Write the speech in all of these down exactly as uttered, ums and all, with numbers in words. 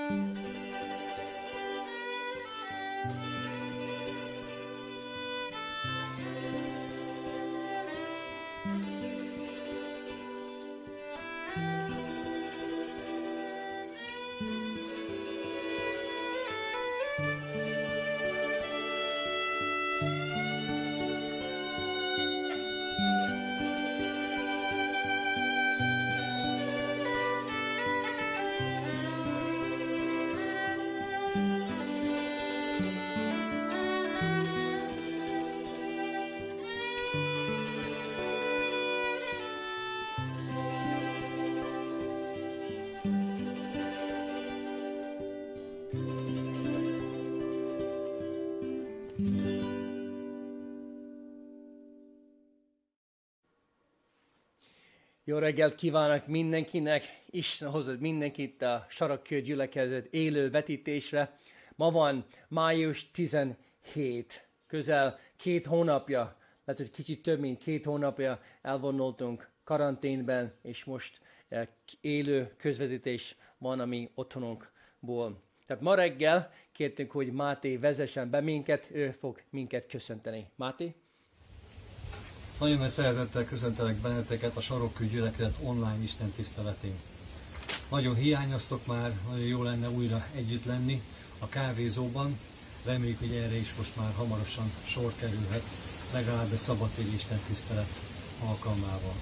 Jó reggelt kívánok mindenkinek! Isten hozott mindenkit a Sarokkő gyülekezet élő vetítésre. Ma van május tizenhét, közel két hónapja, lehet, hogy kicsit több, mint két hónapja elvonultunk karanténben, és most élő közvetítés van a mi otthonunkból. Tehát ma reggel kértünk, hogy Máté vezessen be minket, ő fog minket köszönteni. Máté? Nagyon nagy szeretettel köszöntelek benneteket a Sarokkő gyülekezet online Isten tiszteletén. Nagyon hiányoztok már, nagyon jó lenne újra együtt lenni a kávézóban. Reméljük, hogy erre is most már hamarosan sor kerülhet, legalább egy szabadtéri Isten tisztelet alkalmával.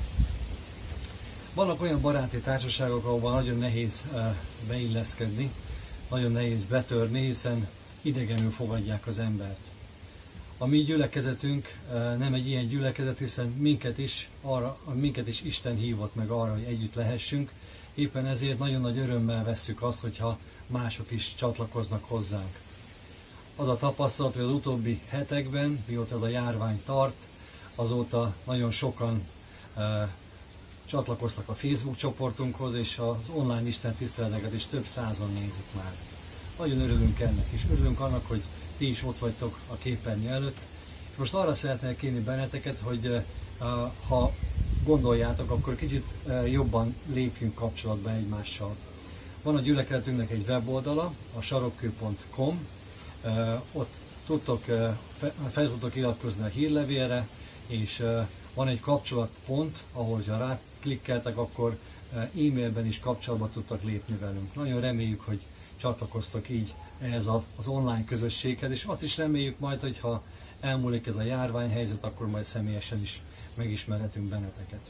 Vannak olyan baráti társaságok, ahol nagyon nehéz beilleszkedni, nagyon nehéz betörni, hiszen idegenül fogadják az embert. A mi gyülekezetünk nem egy ilyen gyülekezet, hiszen minket is, arra, minket is Isten hívott meg arra, hogy együtt lehessünk. Éppen ezért nagyon nagy örömmel vesszük azt, hogyha mások is csatlakoznak hozzánk. Az a tapasztalat, hogy az utóbbi hetekben, mióta ez a járvány tart, azóta nagyon sokan e, csatlakoztak a Facebook csoportunkhoz, és az online Isten tiszteleteket is több százan nézik már. Nagyon örülünk ennek, és örülünk annak, hogy ti is ott vagytok a képernyő előtt. És most arra szeretnék kérni benneteket, hogy ha gondoljátok, akkor kicsit jobban lépjünk kapcsolatba egymással. Van a gyülekezetünknek egy weboldala, a sarokkő pont com, ott tudtok, fel tudtok iratkozni a hírlevélre, és van egy kapcsolatpont, ahol ha ráklikkeltek, akkor e-mailben is kapcsolatba tudtak lépni velünk. Nagyon reméljük, hogy csatlakoztok így ehhez az online közösséghez, és azt is reméljük majd, hogy ha elmúlik ez a járványhelyzet, akkor majd személyesen is megismerhetünk benneteket.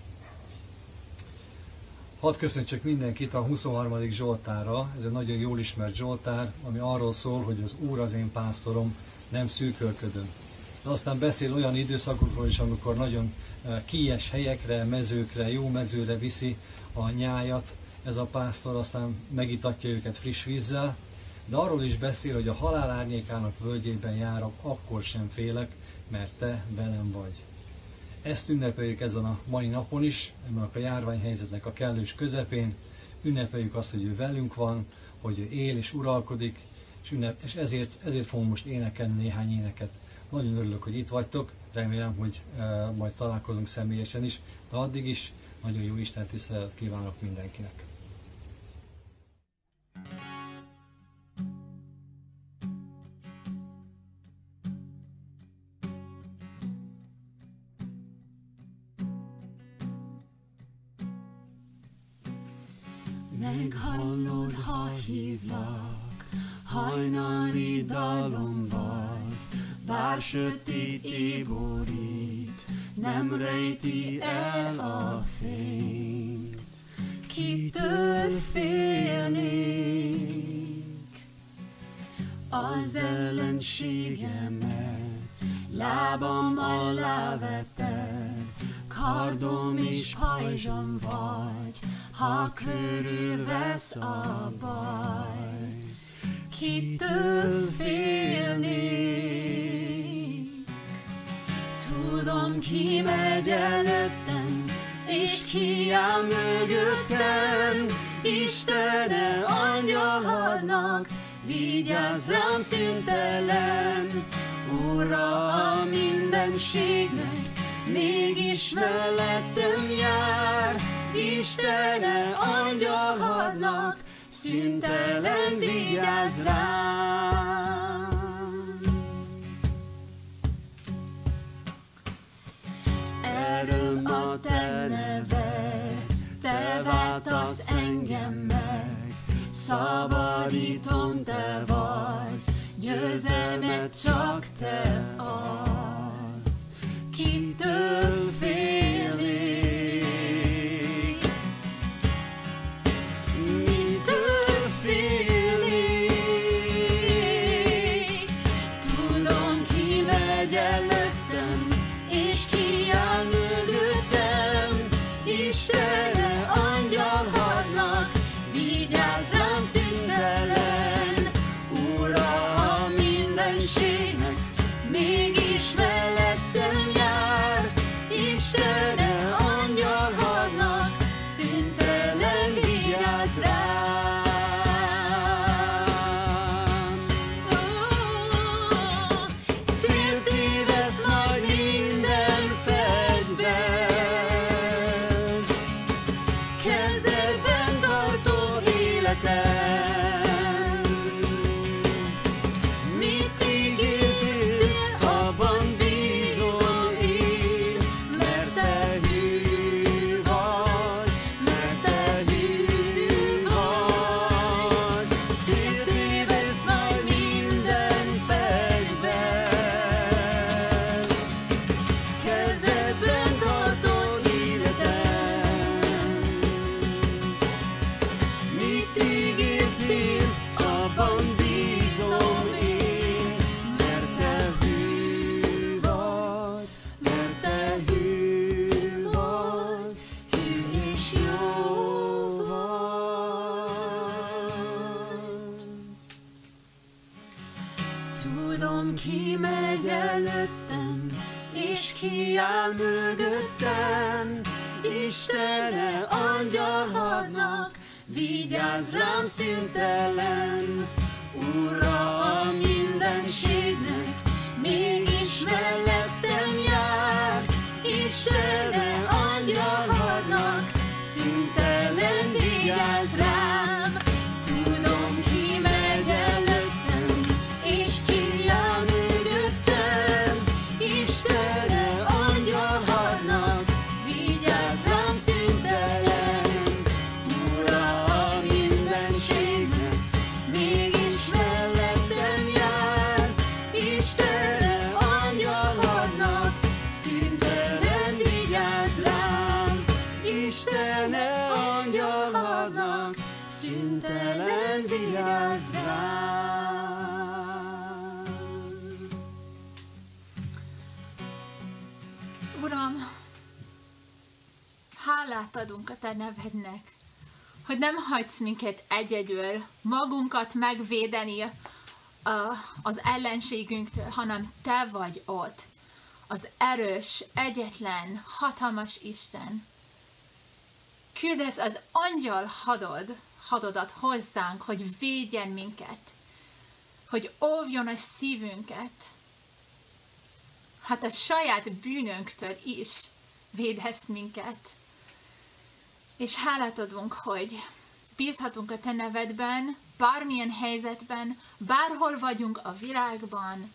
Hadd köszöntsek mindenkit a huszonharmadik Zsoltárra, ez egy nagyon jól ismert Zsoltár, ami arról szól, hogy az Úr az én pásztorom, nem szűkölködöm. De aztán beszél olyan időszakokról is, amikor nagyon kies helyekre, mezőkre, jó mezőre viszi a nyájat, ez a pásztor, aztán megitatja őket friss vízzel, de arról is beszél, hogy a halál árnyékának völgyében járok, akkor sem félek, mert te velem vagy. Ezt ünnepeljük ezen a mai napon is, ennek a járványhelyzetnek a kellős közepén, ünnepeljük azt, hogy ő velünk van, hogy ő él és uralkodik, és, ünnep, és ezért, ezért fogom most énekelni néhány éneket. Nagyon örülök, hogy itt vagytok, remélem, hogy e, majd találkozunk személyesen is, de addig is nagyon jó Isten tiszteletet kívánok mindenkinek. Meghallod, ha hívlak, hajnali dalom vagy, bár sötét év borít, nem rejti el a fényt. Kitől félnék? Az ellenségemet lábam alá veted, kardom és pajzsom vagy, ha körülvesz a baj. Kitől félnék? Tudom, ki megy előttem, és ki áll mögöttem. Istene, angyalharnak, vigyázz rám szüntelen. Ura a mindenségnek, mégis mellettem jár. Istene, angyalharnak, szüntelen vigyázz rám. Erőm a te neved, te váltasz engem meg, szabadítom te vagy, győzelmet csak te adsz. Kitől félnék? Mitől félnék? Tudom, ki megy előttem, és ki áll mögöttem. Istene, angyal hadnak, vigyázz rám szüntelen. Ura a mindenségnek, mégis mellettem jár. Istene, angyal hadnak, szüntelen vigyázz rám. Ó, széttévesz majd minden fegyvert, kezedben tartod életem. Mit ígértél, abban bízom én, mert te hű vagy, mert te hű vagy. Széttévesz majd minden fegyvert, kezedben tartod életem. Mit ígértél, abban bízom én, mert te hű vagy, mert te hű vagy, hű és jó vagy. Tudom, ki megy előttem, és ki áll mögöttem. Istene, angyal hadnak, vigyázz rám szüntelen. Ura a mindenségnek, mégis mellettem jár. Istene, angyal hadnak, szüntelen vigyázz rám. Tudom, ki megy előttem, és ki áll mögöttem. Istene, angyal hadnak, vigyázz rám szüntelen. Ura a mindenségnek, mégis mellettem jár. Istene, angyal hadnak, szüntelen vigyázz rám. Istene, angyal hadnak, szüntelen vigyázz rám. Uram, hálát adunk a te nevednek, hogy nem hagysz minket egyedül magunkat megvédeni a, az ellenségünktől, hanem te vagy ott, az erős, egyetlen, hatalmas Isten. Küldesz az angyal hadod, hadodat hozzánk, hogy védjen minket, hogy óvjon a szívünket, hát a saját bűnünktől is védesz minket. És hálát adunk, hogy bízhatunk a te nevedben, bármilyen helyzetben, bárhol vagyunk a világban,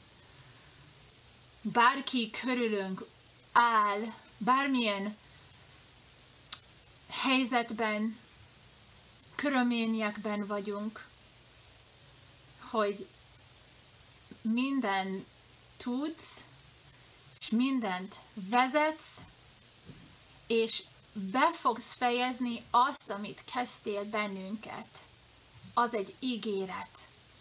bárki körülünk áll, bármilyen helyzetben, körülményekben vagyunk, hogy minden tudsz, és mindent vezetsz, és be fogsz fejezni azt, amit kezdtél bennünket. Az egy ígéret.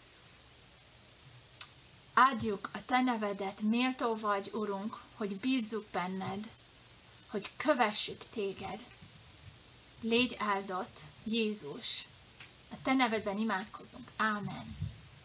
Áldjuk a te nevedet, méltó vagy, Urunk, hogy bízzuk benned, hogy kövessük téged. Légy áldott, Jézus. A te nevedben imádkozunk. Ámen.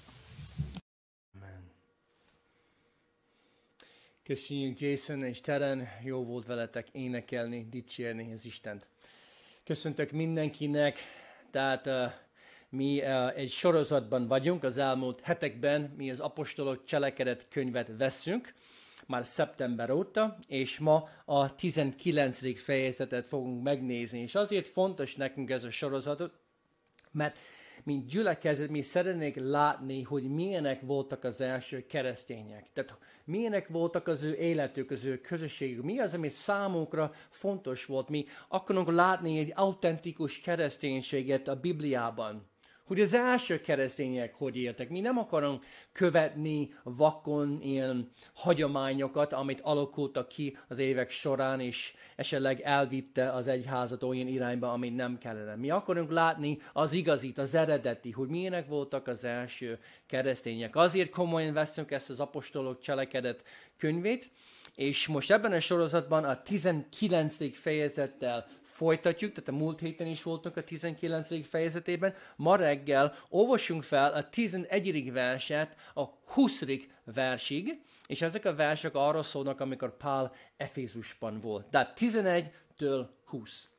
Köszönjük Jason és Teren, jó volt veletek énekelni, dicsérni az Istent. Köszöntök mindenkinek, tehát uh, mi uh, egy sorozatban vagyunk, az elmúlt hetekben mi az apostolok cselekedet könyvet veszünk, már szeptember óta, és ma a tizenkilencedik fejezetet fogunk megnézni. És azért fontos nekünk ez a sorozat, mert mint gyülekezet, mi szeretnék látni, hogy milyenek voltak az első keresztények. Tehát milyenek voltak az ő életük, az ő közösségük. Mi az, ami számunkra fontos volt. Mi akarunk látni egy autentikus kereszténységet a Bibliában. Hogy az első keresztények hogy éltek. Mi nem akarunk követni vakon ilyen hagyományokat, amit alakultak ki az évek során, és esetleg elvitte az egyházat olyan irányba, amit nem kellene. Mi akarunk látni az igazit, az eredeti, hogy milyenek voltak az első keresztények. Azért komolyan veszünk ezt az apostolok cselekedet könyvét, és most ebben a sorozatban a tizenkilencedik fejezettel folytatjuk, tehát a múlt héten is voltunk a tizenkilencedik fejezetében. Ma reggel olvassunk fel a tizenegyedik verset a huszadik versig, és ezek a versek arról szólnak, amikor Pál Efézusban volt. Tehát tizenegytől húsz.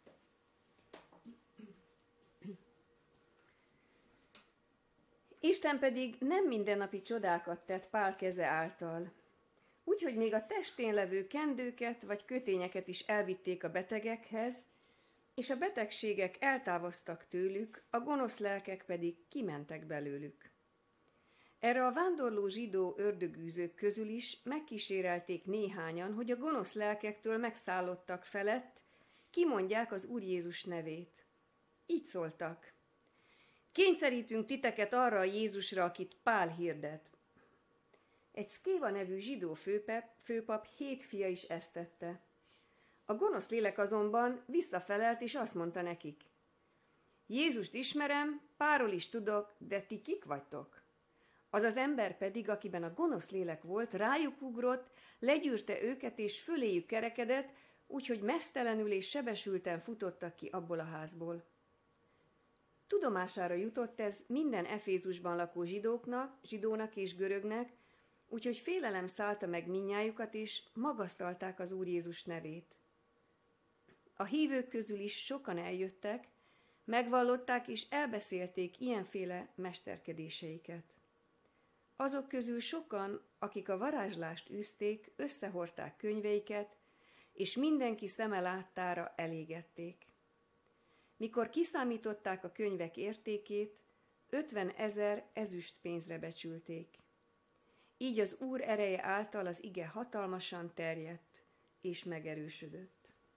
Isten pedig nem mindennapi csodákat tett Pál keze által. Úgyhogy még a testén levő kendőket vagy kötényeket is elvitték a betegekhez, és a betegségek eltávoztak tőlük, a gonosz lelkek pedig kimentek belőlük. Erre a vándorló zsidó ördögűzők közül is megkísérelték néhányan, hogy a gonosz lelkektől megszállottak felett kimondják az Úr Jézus nevét. Így szóltak: kényszerítünk titeket arra a Jézusra, akit Pál hirdet. Egy Szkéva nevű zsidó főpap, főpap hét fia is ezt tette. A gonosz lélek azonban visszafelelt, és azt mondta nekik: Jézust ismerem, Pálról is tudok, de ti kik vagytok? Az az ember pedig, akiben a gonosz lélek volt, rájuk ugrott, legyűrte őket, és föléjük kerekedett, úgyhogy meztelenül és sebesülten futottak ki abból a házból. Tudomására jutott ez minden Efézusban lakó zsidóknak, zsidónak és görögnek, úgyhogy félelem szállta meg mindnyájukat, és magasztalták az Úr Jézus nevét. A hívők közül is sokan eljöttek, megvallották és elbeszélték ilyenféle mesterkedéseiket. Azok közül sokan, akik a varázslást űzték, összehordták könyveiket, és mindenki szeme láttára elégették. Mikor kiszámították a könyvek értékét, ötven ezer ezüst pénzre becsülték. Így az Úr ereje által az ige hatalmasan terjedt és megerősödött.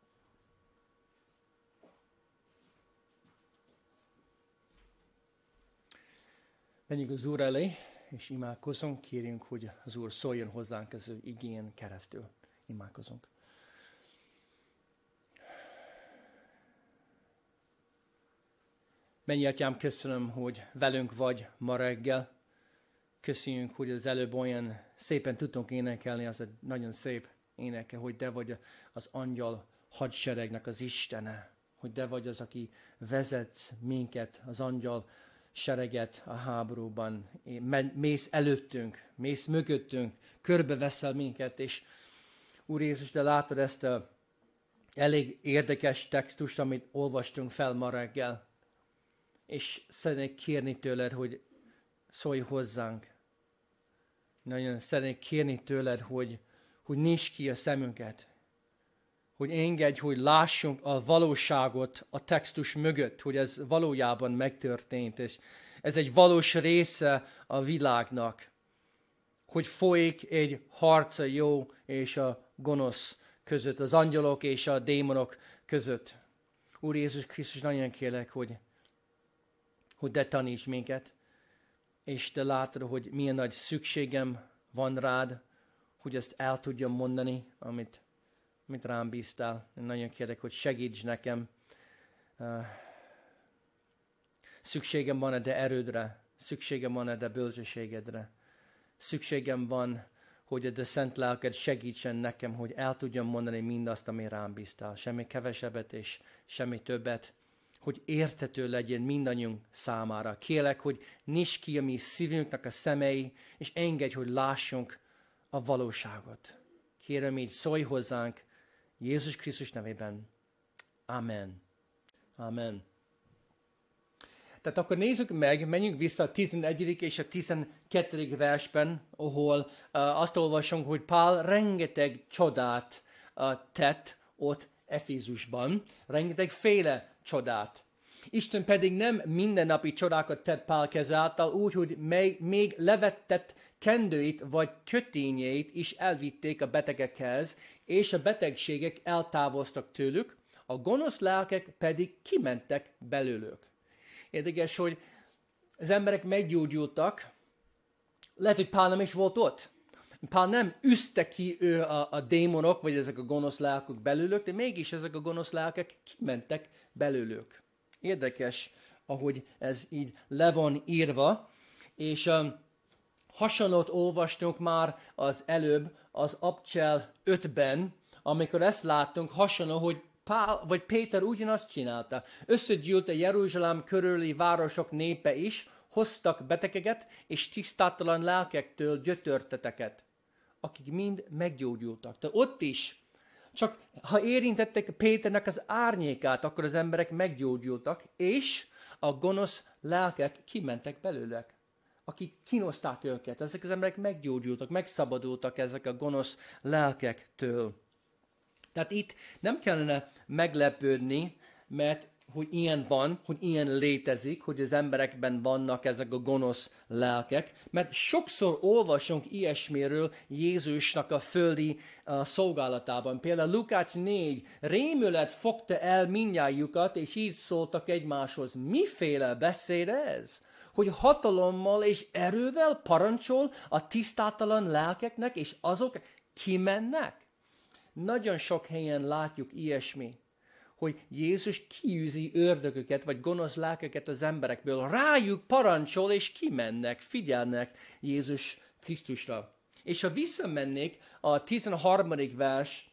Menjünk az Úr elé, és imádkozunk, kérjünk, hogy az Úr szóljon hozzánk az ő igén keresztül. Imádkozunk. Mennyi Atyám, köszönöm, hogy velünk vagy ma reggel. Köszönjük, hogy az előbb olyan szépen tudtunk énekelni, az egy nagyon szép éneke, hogy Te vagy az angyal hadseregnek az Istene, hogy Te vagy az, aki vezetsz minket, az angyal sereget a háborúban. Mész előttünk, mész mögöttünk, körbeveszel minket, és Úr Jézus, Te látod ezt a elég érdekes textust, amit olvastunk fel ma reggel, és szeretnék kérni tőled, hogy szólj hozzánk. Nagyon szeretnék kérni tőled, hogy, hogy nyisd ki a szemünket, hogy engedj, hogy lássunk a valóságot a textus mögött, hogy ez valójában megtörtént, és ez egy valós része a világnak, hogy folyik egy harc a jó és a gonosz között, az angyalok és a démonok között. Úr Jézus Krisztus, nagyon kérlek, hogy, hogy Te taníts minket, és Te látod, hogy milyen nagy szükségem van rád, hogy ezt el tudjam mondani, amit, amit rám bíztál. Én nagyon kérlek, hogy segíts nekem. Uh, szükségem van a Te erődre, szükségem van a Te bölcsességedre. Szükségem van, hogy a Te szent lelked segítsen nekem, hogy el tudjam mondani mindazt, ami rám bíztál. Semmi kevesebbet és semmi többet. Hogy érthető legyen mindannyiunk számára. Kérlek, hogy nyisd ki a mi szívünknek a szemei, és engedj, hogy lássunk a valóságot. Kérem, így szólj hozzánk Jézus Krisztus nevében. Amen. Amen. Tehát akkor nézzük meg, menjünk vissza a tizenegyedik és a tizenkettedik versben, ahol uh, azt olvasunk, hogy Pál rengeteg csodát uh, tett ott Efézusban, rengeteg féle csodát. Isten pedig nem mindennapi csodákat tett Pál keze által, úgy, hogy még, még levettett kendőit vagy kötényeit is elvitték a betegekhez, és a betegségek eltávoztak tőlük, a gonosz lelkek pedig kimentek belőlük. Érdekes, hogy az emberek meggyógyultak, lehet, hogy Pál nem is volt ott. Pál nem üzte ki ő a, a démonok, vagy ezek a gonosz lelkek belőlük, de mégis ezek a gonosz lelkek kimentek belőlük. Érdekes, ahogy ez így le van írva, és um, hasonlót olvastunk már az előbb az Abcsel ötben, amikor ezt láttunk, hasonló, hogy Pál, vagy Péter ugyanazt csinálta. Összegyűlt a Jeruzsálem körüli városok népe is, hoztak betegeket és tisztátalan lelkektől gyötörteteket, akik mind meggyógyultak. De ott is, csak ha érintettek Péternek az árnyékát, akkor az emberek meggyógyultak, és a gonosz lelkek kimentek belőlük, akik kínozták őket. Ezek az emberek meggyógyultak, megszabadultak ezek a gonosz lelkektől. Tehát itt nem kellene meglepődni, mert hogy ilyen van, hogy ilyen létezik, hogy az emberekben vannak ezek a gonosz lelkek, mert sokszor olvasunk ilyesmiről Jézusnak a földi uh, szolgálatában. Például Lukács négy, rémület fogta el mindnyájukat, és így szóltak egymáshoz. Miféle beszéd ez? Hogy hatalommal és erővel parancsol a tisztátalan lelkeknek, és azok kimennek? Nagyon sok helyen látjuk ilyesmi, hogy Jézus kiűzi ördögöket, vagy gonosz lelkeket az emberekből. Rájuk parancsol, és kimennek, figyelnek Jézus Krisztusra. És ha visszamennék a tizenharmadik versre,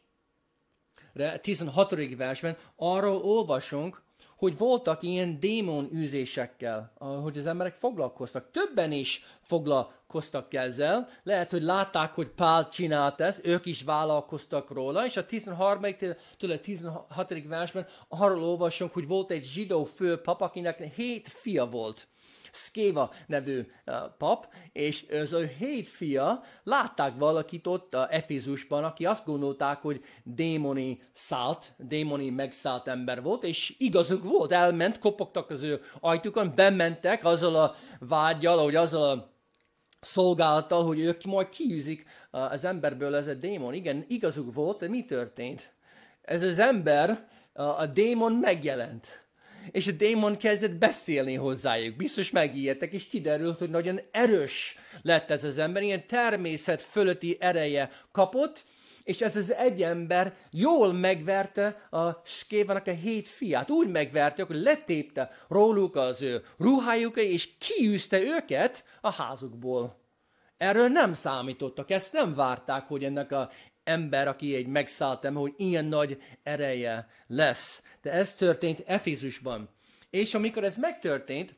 tizenhatodik versben, arról olvasunk, hogy voltak ilyen démonűzésekkel, hogy az emberek foglalkoztak. Többen is foglalkoztak ezzel. Lehet, hogy látták, hogy Pál csinált ezt, ők is vállalkoztak róla, és a tizenharmadik-től a tizenhatodik versben arról olvasunk, hogy volt egy zsidó főpap, akinek hét fia volt. Szkéva nevű uh, pap, és az ő hét fia látták valakit ott uh, Efézusban, aki azt gondolták, hogy démoni szállt, démoni megszállt ember volt, és igazuk volt, elment, kopogtak az ő ajtukon, bementek azzal a vággyal, vagy azzal a szolgálattal, hogy ők majd kiűzik uh, az emberből ez a démon. Igen, igazuk volt, de mi történt? Ez az ember, uh, a démon megjelent. És a démon kezdett beszélni hozzájuk. Biztos megijedtek, és kiderült, hogy nagyon erős lett ez az ember, ilyen természet fölötti ereje kapott, és ez az egy ember jól megverte a Szkévának a hét fiát. Úgy megverte, hogy letépte róluk az ő ruhájukat, és kiűzte őket a házukból. Erről nem számítottak, ezt nem várták, hogy ennek az ember, aki egy megszállt ember, hogy ilyen nagy ereje lesz. De ez történt Efézusban. És amikor ez megtörtént,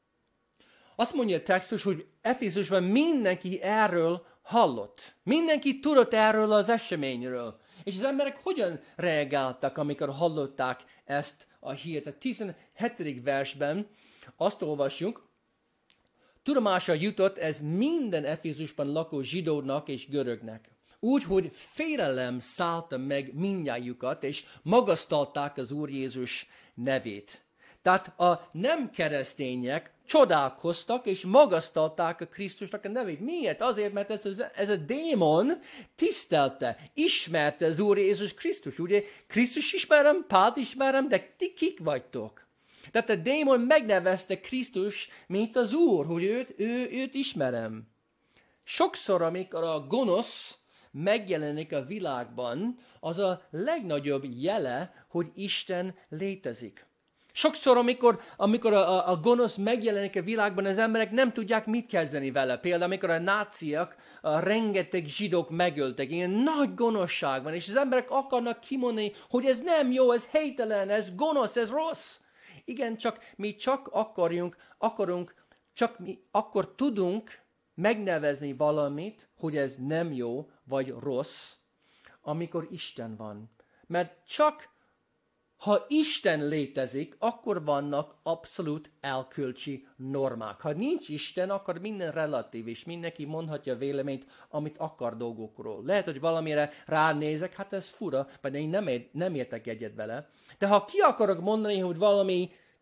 azt mondja a textus, hogy Efézusban mindenki erről hallott. Mindenki tudott erről az eseményről. És az emberek hogyan reagáltak, amikor hallották ezt a hírt? A tizenhetedik versben azt olvasjuk, tudomásra jutott ez minden Efézusban lakó zsidónak és görögnek. Úgy, hogy félelem szállta meg mindnyájukat, és magasztalták az Úr Jézus nevét. Tehát a nem keresztények csodálkoztak, és magasztalták a Krisztusnak a nevét. Miért? Azért, mert ez, az, ez a démon tisztelte, ismerte az Úr Jézus Krisztus. Ugye, Krisztus ismerem, Pált ismerem, de ti kik vagytok? Tehát a démon megnevezte Krisztus, mint az Úr, hogy őt, ő, őt ismerem. Sokszor, amikor a gonosz megjelenik a világban, az a legnagyobb jele, hogy Isten létezik. Sokszor, amikor, amikor a, a gonosz megjelenik a világban, az emberek nem tudják, mit kezdeni vele. Például, amikor a náciak a rengeteg zsidók megöltek, ilyen nagy gonoszság van, és az emberek akarnak kimondani, hogy ez nem jó, ez helytelen, ez gonosz, ez rossz. Igen, csak mi csak akarjunk, akarunk, csak mi akkor tudunk megnevezni valamit, hogy ez nem jó vagy rossz, amikor Isten van. Mert csak ha Isten létezik, akkor vannak abszolút elkölcsi normák. Ha nincs Isten, akkor minden relatív, és mindenki mondhatja véleményt, amit akar dolgokról. Lehet, hogy valamire ránézek, hát ez fura, mert én nem, ér, nem értek egyet vele. De ha ki akarok mondani, hogy valami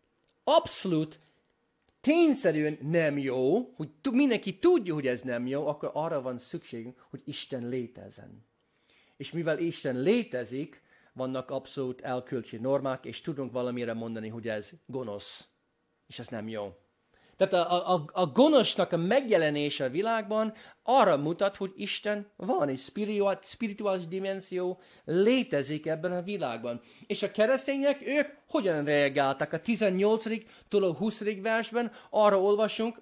abszolút tényszerűen nem jó, hogy mindenki tudja, hogy ez nem jó, akkor arra van szükségünk, hogy Isten létezzen. És mivel Isten létezik, vannak abszolút elkölcsi normák, és tudunk valamire mondani, hogy ez gonosz. És ez nem jó. Tehát a, a, a gonosznak a megjelenése a világban arra mutat, hogy Isten van, egy spirituális, spirituális dimenzió létezik ebben a világban. És a keresztények, ők hogyan reagáltak? A tizennyolcadikától a huszadik versben arra olvasunk,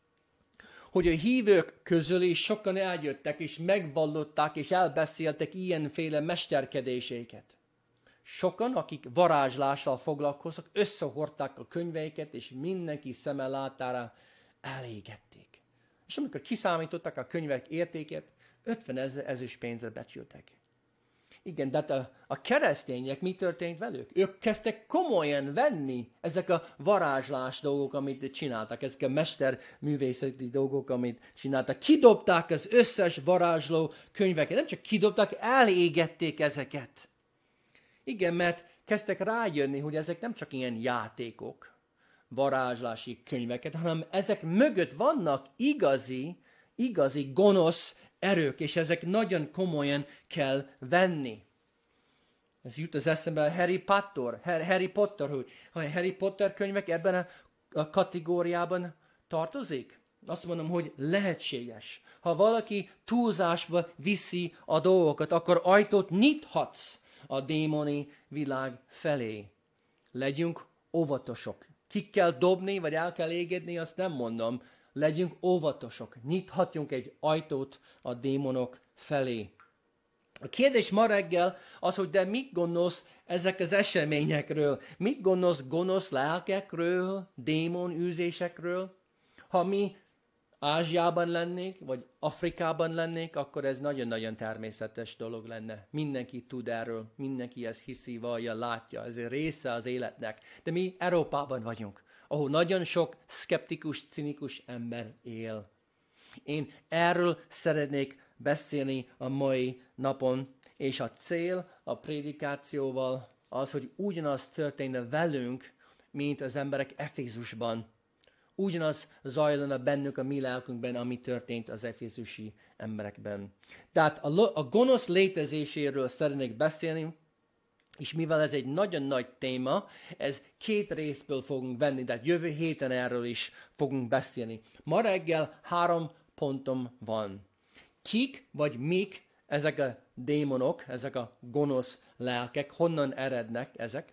hogy a hívők közül is sokan eljöttek, és megvallották, és elbeszéltek ilyenféle mesterkedéséket. Sokan, akik varázslással foglalkoztak, összehordták a könyveiket, és mindenki szeme látára elégették. És amikor kiszámítottak a könyvek értéket, ötven ezer ezüstpénzre becsültek. Igen, de a, a keresztények mi történt velük? Ők kezdtek komolyan venni ezek a varázslás dolgok, amit csináltak, ezek a mesterművészeti dolgok, amit csináltak. Kidobták az összes varázsló könyveket. Nem csak kidobták, elégették ezeket. Igen, mert kezdtek rájönni, hogy ezek nem csak ilyen játékok, varázslási könyveket, hanem ezek mögött vannak igazi, igazi gonosz erők, és ezek nagyon komolyan kell venni. Ez jut az eszembe Harry Potter, Harry Potter, hogy a Harry Potter könyvek ebben a, a kategóriában tartozik. Azt mondom, hogy lehetséges. Ha valaki túlzásba viszi a dolgokat, akkor ajtót nyithatsz a démoni világ felé. Legyünk óvatosok. Ki kell dobni, vagy el kell égetni, azt nem mondom. Legyünk óvatosok. Nyithatjunk egy ajtót a démonok felé. A kérdés ma reggel az, hogy de mit gondolsz ezek az eseményekről? Mit gondolsz gonosz lelkekről, démonűzésekről? Ha mi Ázsiában lennék, vagy Afrikában lennék, akkor ez nagyon-nagyon természetes dolog lenne. Mindenki tud erről, mindenki ezt hiszi, vallja, látja, ez része az életnek. De mi Európában vagyunk, ahol nagyon sok szkeptikus, cinikus ember él. Én erről szeretnék beszélni a mai napon, és a cél a prédikációval az, hogy ugyanaz történne velünk, mint az emberek Efézusban. Ugyanaz zajlana bennük a mi lelkünkben, ami történt az efézusi emberekben. Tehát a, a gonosz létezéséről szeretnék beszélni, és mivel ez egy nagyon nagy téma, ez két részből fogunk venni, tehát jövő héten erről is fogunk beszélni. Ma reggel három pontom van. Kik vagy mik ezek a démonok, ezek a gonosz lelkek, honnan erednek ezek?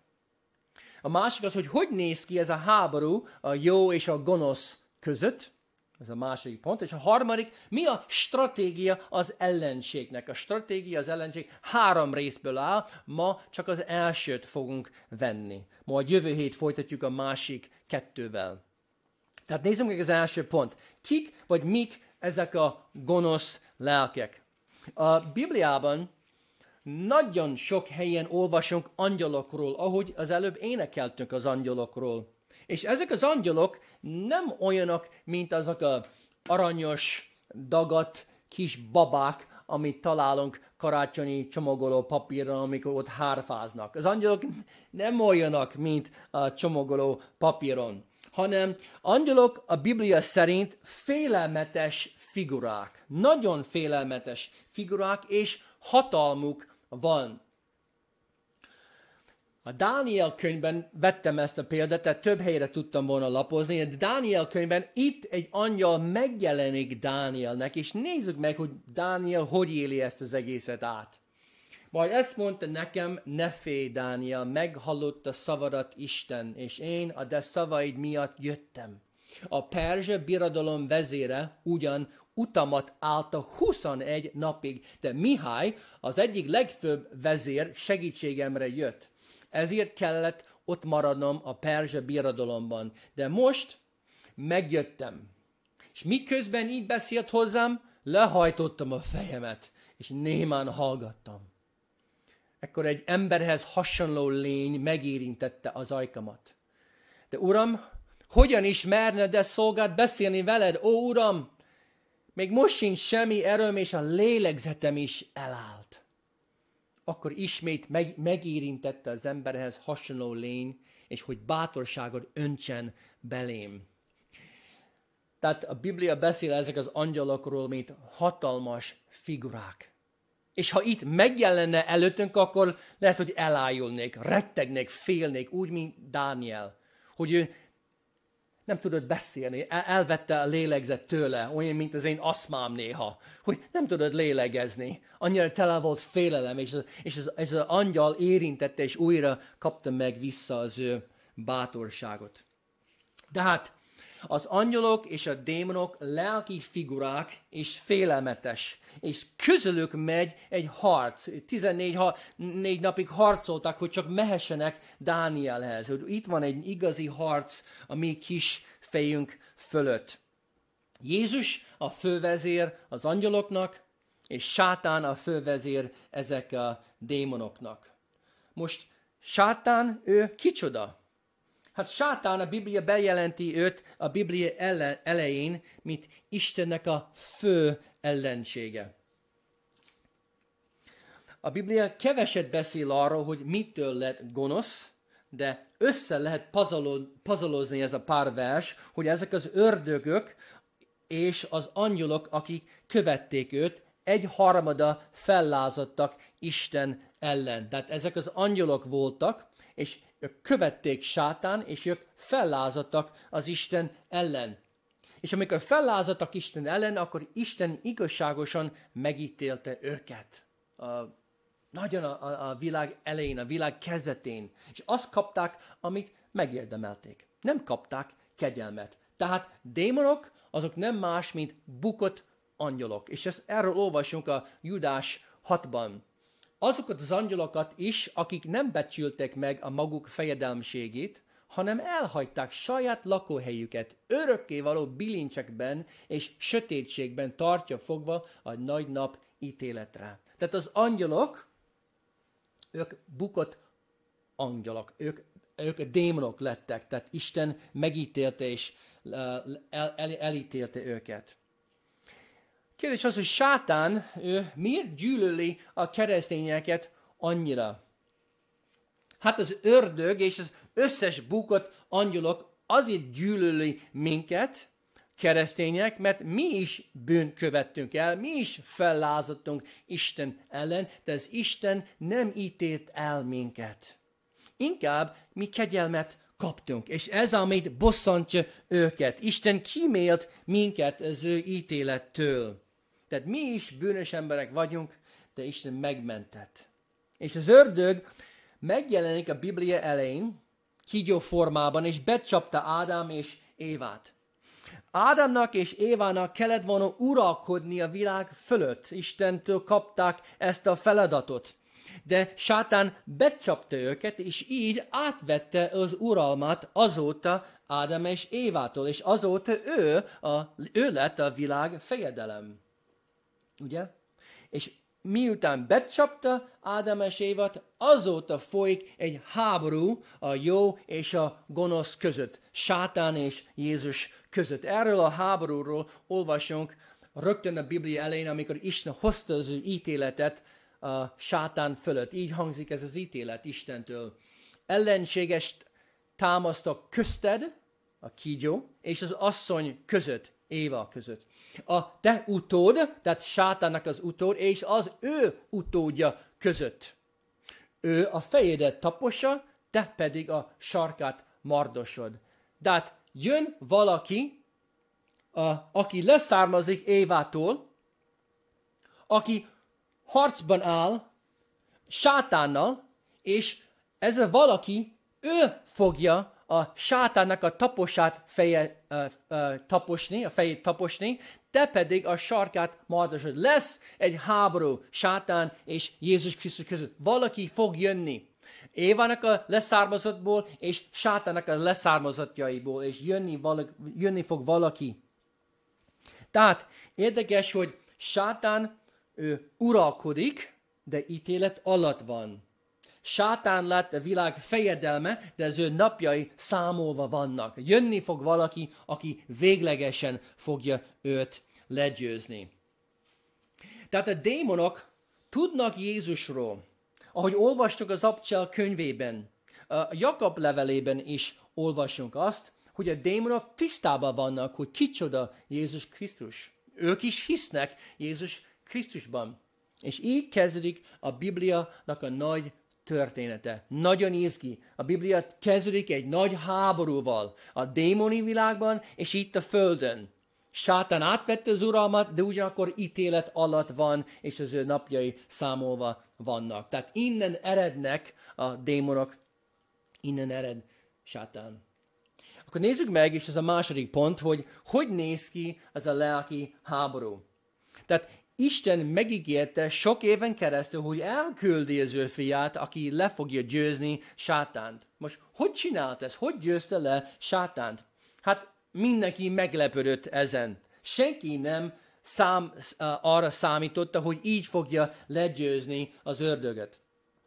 A másik az, hogy hogy néz ki ez a háború a jó és a gonosz között. Ez a második pont. És a harmadik, mi a stratégia az ellenségnek? A stratégia az ellenség három részből áll, ma csak az elsőt fogunk venni. Majd jövő hét folytatjuk a másik kettővel. Tehát nézzük meg az első pont. Kik vagy mik ezek a gonosz lelkek? A Bibliában nagyon sok helyen olvasunk angyalokról, ahogy az előbb énekeltünk az angyalokról. És ezek az angyalok nem olyanok, mint azok a aranyos, dagat kis babák, amit találunk karácsonyi csomagoló papírra, amikor ott hárfáznak. Az angyalok nem olyanok, mint a csomagoló papíron, hanem angyalok a Biblia szerint félelmetes figurák. Nagyon félelmetes figurák, és hatalmuk van. A Dániel könyvben vettem ezt a példát, tehát több helyre tudtam volna lapozni, de Dániel könyvben itt egy angyal megjelenik Dánielnek, és nézzük meg, hogy Dániel hogy éli ezt az egészet át. Majd ezt mondta nekem, ne félj, Dániel, meghallott a szavadat Isten, és én a de szavaid miatt jöttem. A perzsa birodalom vezére ugyan utamat állta huszonegy napig, de Mihály, az egyik legfőbb vezér segítségemre jött. Ezért kellett ott maradnom a perzsa birodalomban. De most megjöttem. És miközben így beszélt hozzám, lehajtottam a fejemet, és némán hallgattam. Ekkor egy emberhez hasonló lény megérintette az ajkamat. De Uram, hogyan ismerned ezt szolgád beszélni veled? Ó, Uram, még most sincs semmi erőm, és a lélegzetem is elállt. Akkor ismét meg, megérintette az emberhez hasonló lény, és hogy bátorságot öntsen belém. Tehát a Biblia beszél ezek az angyalokról, mint hatalmas figurák. És ha itt megjelenne előttünk, akkor lehet, hogy elájulnék, rettegnék, félnék, úgy, mint Dániel, hogy ő nem tudott beszélni, elvette a lélegzet tőle, olyan, mint az én aszmám néha, hogy nem tudott lélegezni. Annyira tele volt félelem, és, és ez, ez az angyal érintette, és újra kapta meg vissza az ő bátorságot. De hát az angyalok és a démonok lelki figurák, és félelmetes, és közülük megy egy harc. tizennégy ha, négy napig harcoltak, hogy csak mehessenek Dánielhez. Itt van egy igazi harc a mi kis fejünk fölött. Jézus a fővezér az angyaloknak, és Sátán a fővezér ezek a démonoknak. Most Sátán, ő kicsoda? Hát Sátán, a Biblia bejelenti őt a Biblia elején, mint Istennek a fő ellensége. A Biblia keveset beszél arról, hogy mitől lett gonosz, de össze lehet pazolozni ez a pár vers, hogy ezek az ördögök és az angyalok, akik követték őt, egy harmada fellázadtak Isten ellen. Tehát ezek az angyalok voltak, és ők követték Sátán, és ők fellázadtak az Isten ellen. És amikor fellázadtak Isten ellen, akkor Isten igazságosan megítélte őket. A, nagyon a, a, a világ elején, a világ kezdetén. És azt kapták, amit megérdemelték. Nem kapták kegyelmet. Tehát démonok, azok nem más, mint bukott angyalok. És ezt erről olvasunk a Judás hatban. Azokat az angyalokat is, akik nem becsültek meg a maguk fejedelmségét, hanem elhagyták saját lakóhelyüket, örökkévaló bilincsekben és sötétségben tartja fogva a nagy nap ítéletre. Tehát az angyalok, ők bukott angyalok, ők, ők démonok lettek, tehát Isten megítélte és el, el, elítélte őket. Kérdés az, hogy Sátán, ő miért gyűlöli a keresztényeket annyira? Hát az ördög és az összes bukott angyalok azért gyűlöli minket, keresztények, mert mi is bűnt követtünk el, mi is fellázadtunk Isten ellen, de az Isten nem ítélt el minket. Inkább mi kegyelmet kaptunk, és ez, amit bosszantja őket. Isten kímélt minket az ő ítélettől. Tehát mi is bűnös emberek vagyunk, de Isten megmentett. És az ördög megjelenik a Biblia elején, kígyó formában, és becsapta Ádám és Évát. Ádámnak és Évának kellett volna uralkodni a világ fölött. Istentől kapták ezt a feladatot. De Sátán becsapta őket, és így átvette az uralmat azóta Ádám és Évától, és azóta ő, a, ő lett a világ fejedelem. Ugye? És miután becsapta Ádám és Évat, azóta folyik egy háború a jó és a gonosz között, Sátán és Jézus között. Erről a háborúról olvasunk rögtön a Biblia elején, amikor Isten hozta az ő ítéletet a Sátán fölött. Így hangzik ez az ítélet Istentől. Ellenséges támasztok közted, a kígyó, és az asszony között, Éva között. A te utód, tehát Sátánnak az utód, és az ő utódja között. Ő a fejedet tapossa, te pedig a sarkát mardosod. Tehát jön valaki, a, aki leszármazik Évától, aki harcban áll Sátánnal, és ez a valaki, ő fogja a Sátánnak a taposát feje, uh, uh, taposni, a fejét taposni, te pedig a sarkát mardosod. Lesz egy háború Sátán és Jézus Krisztus között. Valaki fog jönni. Évának a leszármazottból, és Sátánnak a leszármazottjaiból, és jönni, valaki, jönni fog valaki. Tehát érdekes, hogy Sátán ő uralkodik, de ítélet alatt van. Sátán lett a világ fejedelme, de az ő napjai számolva vannak. Jönni fog valaki, aki véglegesen fogja őt legyőzni. Tehát a démonok tudnak Jézusról. Ahogy olvastuk az Abcsel könyvében, a Jakab levelében is olvasunk azt, hogy a démonok tisztában vannak, hogy kicsoda Jézus Krisztus. Ők is hisznek Jézus Krisztusban. És így kezdődik a Bibliának a nagy története. Nagyon izgi. A Biblia kezdődik egy nagy háborúval a démoni világban, és itt a földön. Sátán átvette az uralmat, de ugyanakkor ítélet alatt van, és az ő napjai számolva vannak. Tehát innen erednek a démonok, innen ered Sátán. Akkor nézzük meg, és ez a második pont, hogy hogy néz ki ez a lelki háború. Tehát Isten megígérte sok éven keresztül, hogy elküldi az ő fiát, aki le fogja győzni Sátánt. Most hogy csinált ez? Hogy győzte le Sátánt? Hát mindenki meglepődött ezen. Senki nem szám, arra számította, hogy így fogja legyőzni az ördögöt.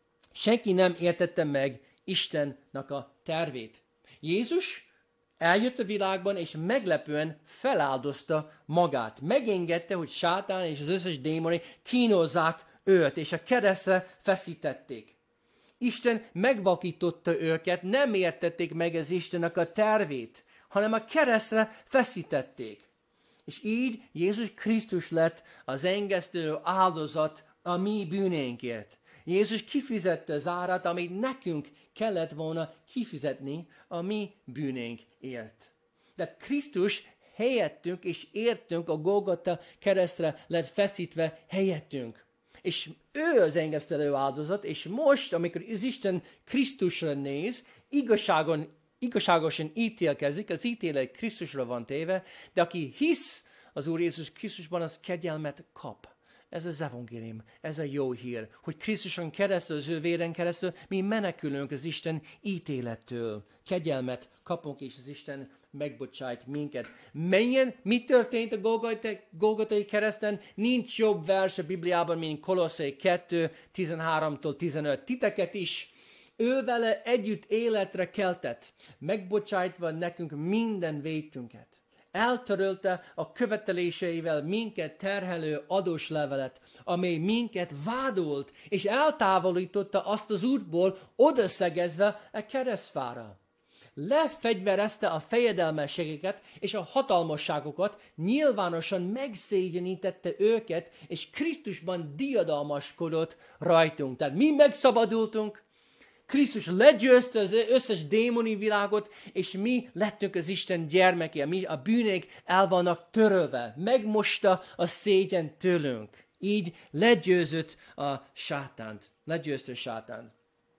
Senki nem értette meg Istennek a tervét. Jézus eljött a világban, és meglepően feláldozta magát. Megengedte, hogy Sátán és az összes démoni kínozzák őt, és a keresztre feszítették. Isten megvakította őket, nem értették meg az Istennek a tervét, hanem a keresztre feszítették. És így Jézus Krisztus lett az engesztelő áldozat a mi bűnénkért. Jézus kifizette az árat, amit nekünk kellett volna kifizetni a mi bűnénkért. De Krisztus helyettünk és értünk a Golgota keresztre lett feszítve helyettünk. És ő az engesztelő áldozat, és most, amikor az Isten Krisztusra néz, igazságon, igazságosan ítélkezik, az ítélet Krisztusra van téve, de aki hisz az Úr Jézus Krisztusban, az kegyelmet kap. Ez az evangélium, ez a jó hír, hogy Krisztuson keresztül, az ő véren keresztül mi menekülünk az Isten ítélettől. Kegyelmet kapunk, és az Isten megbocsájt minket. Menjen, mi történt a Golgotai, Golgotai kereszten? Nincs jobb vers a Bibliában, mint Kolosszai kettő, tizenháromtól tizenöt. Titeket is ő vele együtt életre keltett, megbocsájtva nekünk minden vétkünket. Eltörölte a követeléseivel minket terhelő adós levelet, amely minket vádolt, és eltávolította azt az útból, odaszegezve a keresztfára. Lefegyverezte a fejedelmességeket és a hatalmasságokat, nyilvánosan megszégyenítette őket, és Krisztusban diadalmaskodott rajtunk. Tehát mi megszabadultunk, Krisztus legyőzte az összes démoni világot, és mi lettünk az Isten gyermekei. Mi a bűnék el vannak törölve. Megmosta a szégyen tőlünk. Így legyőzött a sátánt. Legyőzte a sátánt.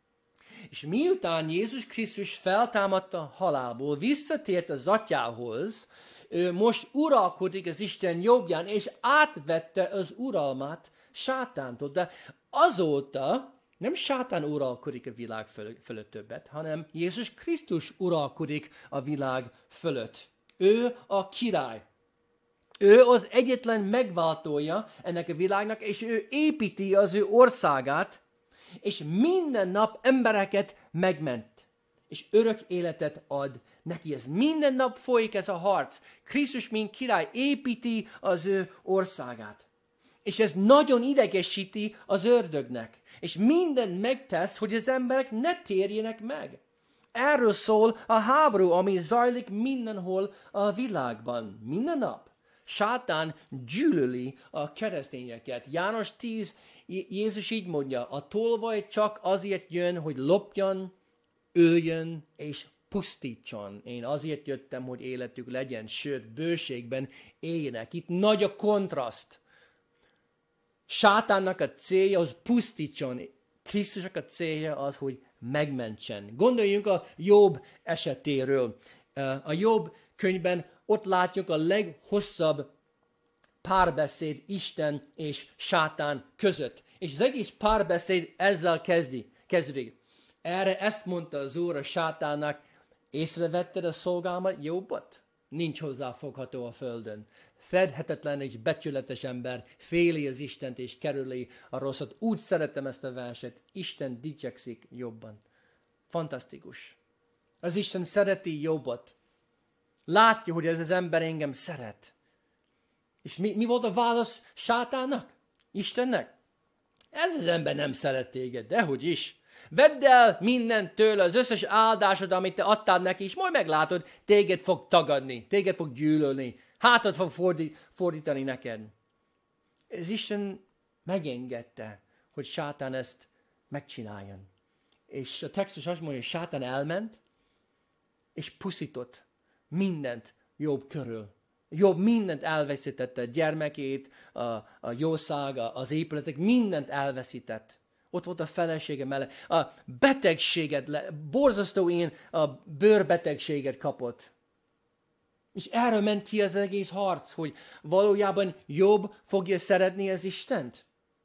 És miután Jézus Krisztus feltámadta halálból, visszatért az atyához, ő most uralkodik az Isten jobbján, és átvette az uralmát sátántól. De azóta nem Sátán uralkodik a világ fölött többet, hanem Jézus Krisztus uralkodik a világ fölött. Ő a király. Ő az egyetlen megváltója ennek a világnak, és ő építi az ő országát, és minden nap embereket megment, és örök életet ad neki. Ez minden nap folyik ez a harc. Krisztus, mint király, építi az ő országát. És ez nagyon idegesíti az ördögnek. És mindent megtesz, hogy az emberek ne térjenek meg. Erről szól a háború, ami zajlik mindenhol a világban. Minden nap. Sátán gyűlöli a keresztényeket. János tíz, Jézus így mondja, a tolvaj csak azért jön, hogy lopjon, öljön és pusztítson. Én azért jöttem, hogy életük legyen, sőt, bőségben éljenek. Itt nagy a kontraszt. Sátánnak a célja, hogy pusztítson. Krisztusnak a célja az, hogy megmentsen. Gondoljunk a Jobb esetéről. A Jobb könyvben ott látjuk a leghosszabb párbeszéd Isten és Sátán között. És az egész párbeszéd ezzel kezdi, kezdődik. Erre ezt mondta az Úr a Sátánnak, észrevetted a szolgámat, Jobbot? Nincs hozzáfogható a földön. Fedhetetlen és becsületes ember, féli az Istent és kerüli a rosszat. Úgy szeretem ezt a verset. Isten dicsekszik Jobban. Fantasztikus. Az Isten szereti Jobbot. Látja, hogy ez az ember engem szeret. És mi, mi volt a válasz Sátánnak? Istennek? Ez az ember nem szeret téged, dehogy is. Vedd el mindent tőle, az összes áldásod, amit te adtál neki, és majd meglátod, téged fog tagadni, téged fog gyűlölni, hátad fog fordít, fordítani neked. Ez Isten megengedte, hogy sátán ezt megcsináljon. És a textus azt mondja, hogy sátán elment, és puszított mindent Jobb körül. Jobb mindent elveszítette, a gyermekét, a, a jószág, az épületek, mindent elveszített. Ott volt a felesége mellett. A betegséget, le, borzasztó ilyen a bőrbetegséget kapott. És erről ment ki az egész harc, hogy valójában Jobb fogja szeretni az Istent.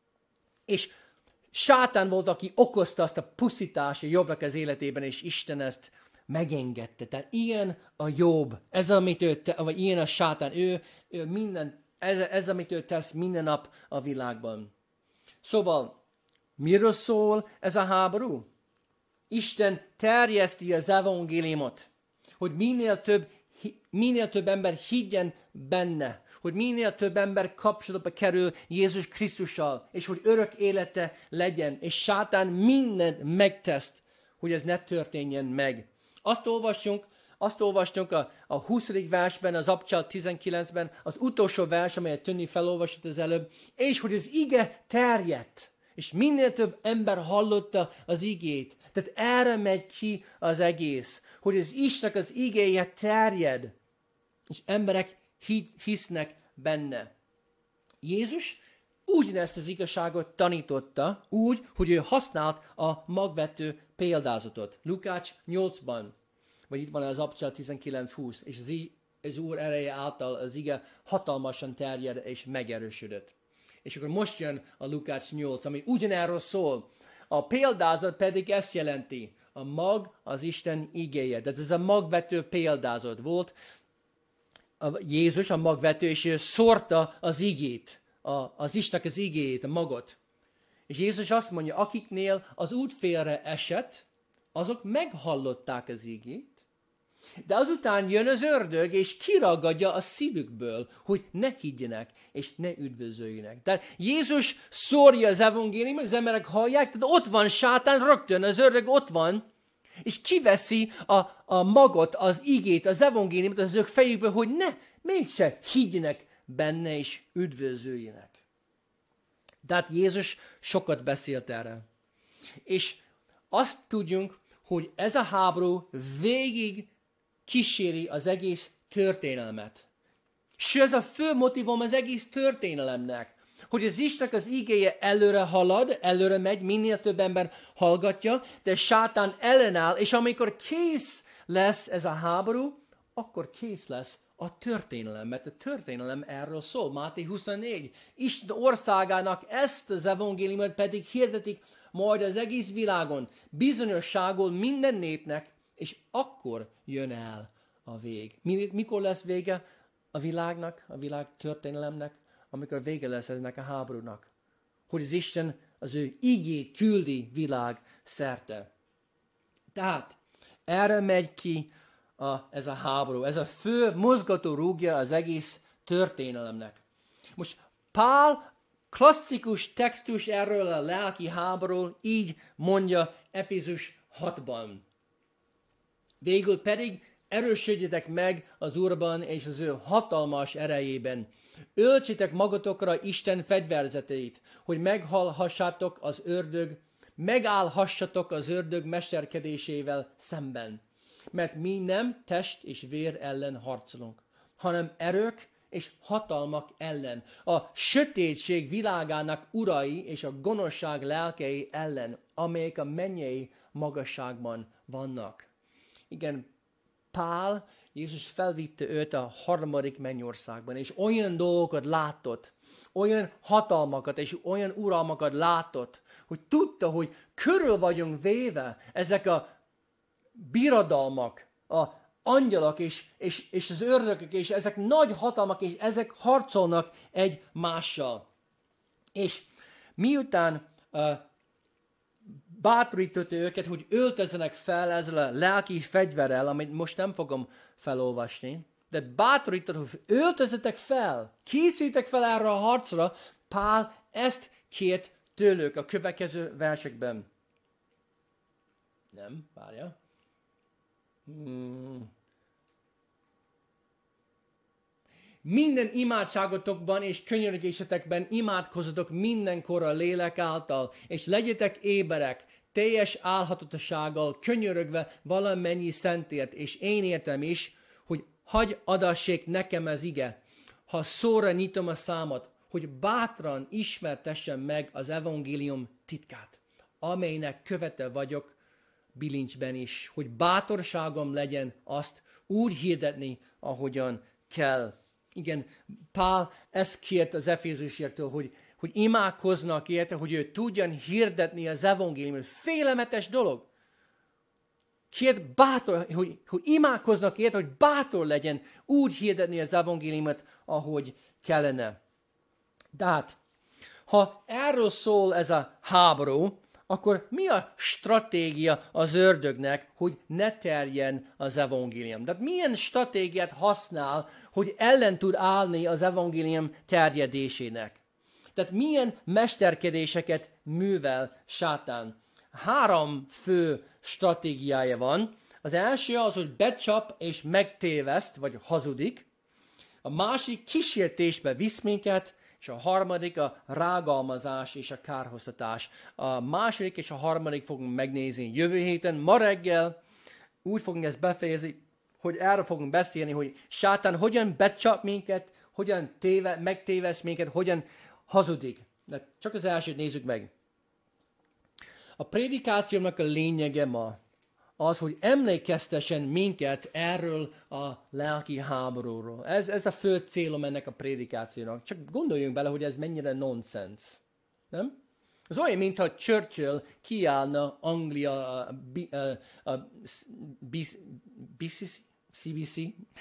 És sátán volt, aki okozta azt a puszítást Jobbnak az életében, és Isten ezt megengedte. Tehát ilyen a Jobb, ez amit ő te, vagy ilyen a sátán, ő, ő minden, ez, ez amit ő tesz minden nap a világban. Szóval, miről szól ez a háború? Isten terjeszti az evangéliumot, hogy minél több, minél több ember higgyen benne, hogy minél több ember kapcsolatba kerül Jézus Krisztussal, és hogy örök élete legyen, és sátán mindent megtesz, hogy ez ne történjen meg. Azt olvassunk, azt olvastunk a, a huszadik versben, az Abcsal tizenkilencben, az utolsó vers, amelyet Tönni felolvasott az előbb, és hogy az ige terjedt, és minél több ember hallotta az igét. Tehát erre megy ki az egész, hogy az Istennek az igéje terjed, és emberek hisznek benne. Jézus ugyanezt az igazságot tanította, úgy, hogy ő használt a magvető példázatot. Lukács nyolcban, vagy itt van az Abcsal tizenkilenc húsz, és az, az Úr ereje által az ige hatalmasan terjed és megerősödött. És akkor most jön a Lukács nyolc, ami ugyanerről szól. A példázat pedig ezt jelenti. A mag az Isten igéje. Tehát ez a magvető példázat volt. A Jézus a magvető, és ő szórta az igét, a, az Istennek az igéjét, a magot. És Jézus azt mondja, akiknél az útfélre esett, azok meghallották az igét, de azután jön az ördög, és kiragadja a szívükből, hogy ne higgyenek, és ne üdvözöljenek. Tehát Jézus szórja az evangéliumot, az emberek hallják, tehát ott van sátán rögtön, az ördög ott van, és kiveszi a, a magot, az igét, az evangéliumot az ők fejükből, hogy ne, mégse higgyenek benne, és üdvözöljenek. Tehát Jézus sokat beszélt erre. És azt tudjunk, hogy ez a háború végig kíséri az egész történelmet. És ez a fő motivum az egész történelemnek, hogy az Istennek az igéje előre halad, előre megy, minél több ember hallgatja, de sátán ellenáll, és amikor kész lesz ez a háború, akkor kész lesz a történelem, mert a történelem erről szól. Máté huszonnégy. Isten országának ezt az evangéliumot pedig hirdetik majd az egész világon, bizonyosságol minden népnek, és akkor jön el a vég. Mikor lesz vége a világnak, a világ történelemnek? Amikor vége lesz ennek a háborúnak. Hogy az Isten az ő igét küldi világ szerte. Tehát erre megy ki a, ez a háború. Ez a fő mozgató rúgja az egész történelemnek. Most Pál klasszikus textus erről a lelki háborúról így mondja Efézus hatban. Végül pedig erősödjetek meg az Úrban és az ő hatalmas erejében. Öltsétek magatokra Isten fegyverzeteit, hogy meghalhassátok az ördög, megállhassatok az ördög mesterkedésével szemben. Mert mi nem test és vér ellen harcolunk, hanem erők és hatalmak ellen, a sötétség világának urai és a gonoszság lelkei ellen, amelyek a mennyei magasságban vannak. Igen, Pál, Jézus felvitte őt a harmadik mennyországban, és olyan dolgokat látott, olyan hatalmakat és olyan uralmakat látott, hogy tudta, hogy körül vagyunk véve ezek a birodalmak, a angyalok és, és, és az ördögök, és ezek nagy hatalmak, és ezek harcolnak egymással. És miután uh, bátorította őket, hogy öltözzenek fel ezzel a lelki fegyverrel, amit most nem fogom felolvasni, de bátorította, hogy öltözzetek fel, készültek fel erre a harcra, Pál ezt kért tőlük a következő versekben. Nem, várja. Hmm. Minden imádságotokban és könyörgésetekben imádkozzatok mindenkor a lélek által, és legyetek éberek, teljes álhatatossággal, könyörögve valamennyi szentért, és én értem is, hogy hagy adassék nekem az ige, ha szóra nyitom a számat, hogy bátran ismertessem meg az evangélium titkát, amelynek követe vagyok bilincsben is, hogy bátorságom legyen azt úgy hirdetni, ahogyan kell. Igen, Pál ezt kért az efézusiaktól, hogy, hogy imádkoznak érte, hogy ő tudjan hirdetni az evangéliumot. Félelmetes dolog. Kért bátor, hogy, hogy imádkoznak érte, hogy bátor legyen úgy hirdetni az evangéliumot, ahogy kellene. De hát, ha erről szól ez a háború, akkor mi a stratégia az ördögnek, hogy ne terjen az evangélium? Tehát milyen stratégiát használ, hogy ellen tud állni az evangélium terjedésének? Tehát milyen mesterkedéseket művel sátán? Három fő stratégiája van. Az első az, hogy becsap és megtéveszt, vagy hazudik. A másik kísértésbe visz minket, és a harmadik a rágalmazás és a kárhoztatás. A második és a harmadik fogunk megnézni jövő héten. Ma reggel úgy fogunk ezt befejezni, hogy erről fogunk beszélni, hogy sátán hogyan becsap minket, hogyan téve, megtévesz minket, hogyan hazudik. De csak az elsőt nézzük meg. A prédikációnak a lényege ma az, hogy emlékeztessen minket erről a lelki háborúról. Ez, ez a fő célom ennek a prédikációnak. Csak gondoljunk bele, hogy ez mennyire nonsens. Nem? Ez olyan, mintha Churchill kiállna Anglia, a, a, a B B C,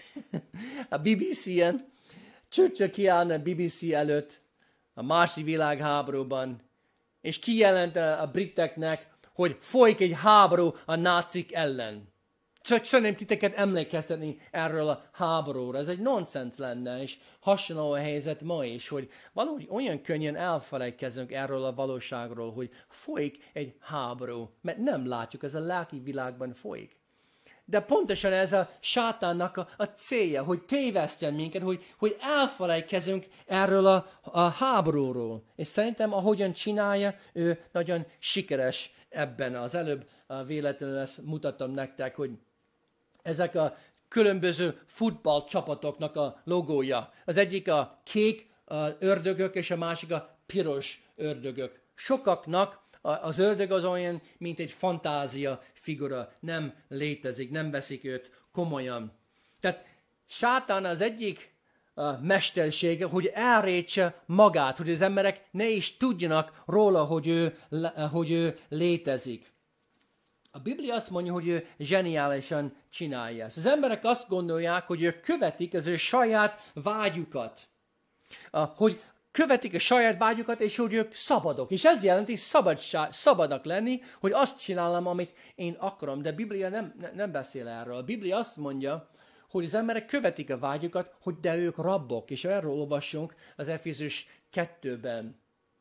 a B B C-en, Churchill kiállna a B B C előtt a második világháborúban, és kijelente a briteknek, hogy folyik egy háború a nácik ellen. Csak szeretném titeket emlékeztetni erről a háborúra. Ez egy nonsens lenne, és hasonló a helyzet ma is, hogy valahogy olyan könnyen elfelejtkezünk erről a valóságról, hogy folyik egy háború, mert nem látjuk, ez a lelki világban folyik. De pontosan ez a sátánnak a, a célja, hogy tévesztjen minket, hogy, hogy elfelejtkezünk erről a, a háborúról. És szerintem, ahogyan csinálja, ő nagyon sikeres ebben. Az előbb véletlenül ezt mutattam nektek, hogy ezek a különböző futballcsapatoknak a logója. Az egyik a kék a ördögök, és a másik a piros ördögök. Sokaknak az ördög az olyan, mint egy fantázia figura. Nem létezik, nem veszik őt komolyan. Tehát sátán az egyik a mestersége, hogy elrejtse magát, hogy az emberek ne is tudjanak róla, hogy ő, hogy ő létezik. A Biblia azt mondja, hogy ő zseniálisan csinálja ezt. Az emberek azt gondolják, hogy ők követik az ő saját vágyukat. Hogy követik a saját vágyukat, és hogy ők szabadok. És ez jelenti szabadság, szabadnak lenni, hogy azt csinálom, amit én akarom. De a Biblia nem, nem beszél erről. A Biblia azt mondja, hogy az emberek követik a vágyukat, hogy de ők rabbok. És erről olvassunk az Efézus kettőben.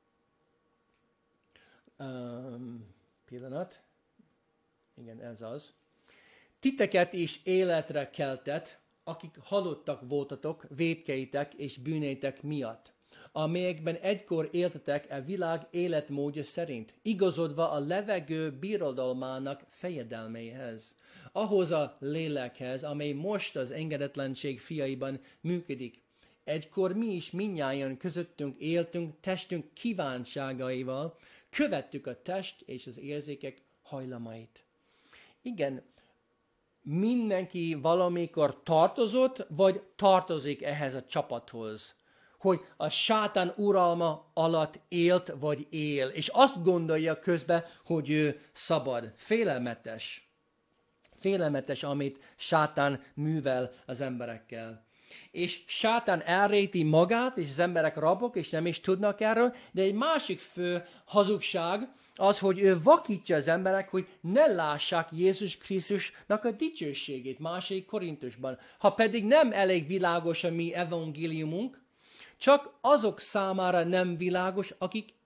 Um, pillanat. Igen, ez az. Titeket is életre keltett, akik halottak voltatok vétkeitek és bűneitek miatt, amelyekben egykor éltetek e világ életmódja szerint, igazodva a levegő birodalmának fejedelméhez, ahhoz a lélekhez, amely most az engedetlenség fiaiban működik. Egykor mi is mindnyájan közöttünk éltünk testünk kívánságaival, követtük a test és az érzékek hajlamait. Igen, mindenki valamikor tartozott, vagy tartozik ehhez a csapathoz. Hogy a sátán uralma alatt élt, vagy él. És azt gondolja közben, hogy ő szabad. Félelmetes. Félelmetes, amit sátán művel az emberekkel. És sátán elrejti magát, és az emberek rabok, és nem is tudnak erről, de egy másik fő hazugság az, hogy ő vakítja az emberek, hogy ne lássák Jézus Krisztusnak a dicsőségét. Második Korintusban. Ha pedig nem elég világos a mi evangéliumunk, csak azok számára nem világos, akik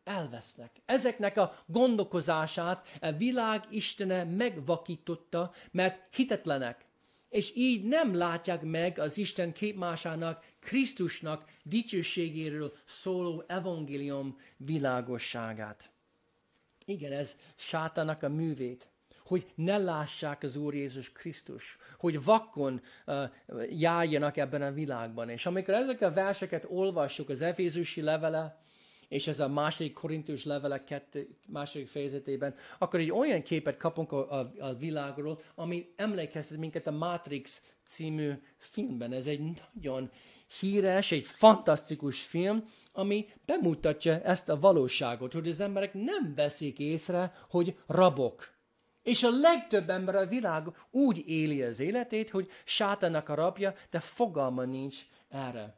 elvesznek. Ezeknek a gondolkozását a világ Istene megvakította, mert hitetlenek. És így nem látják meg az Isten képmásának, Krisztusnak dicsőségéről szóló evangélium világosságát. Igen, ez sátának a művét, hogy ne lássák az Úr Jézus Krisztus, hogy vakon uh, járjanak ebben a világban. És amikor ezek a verseket olvassuk, az Efézusi levele, és ez a második Korintus levele kettő, második fejezetében, akkor egy olyan képet kapunk a, a, a világról, ami emlékeztet minket a Matrix című filmben. Ez egy nagyon híres, egy fantasztikus film, ami bemutatja ezt a valóságot, hogy az emberek nem veszik észre, hogy rabok. És a legtöbb ember a világon úgy éli az életét, hogy sátának a rabja, de fogalma nincs erre.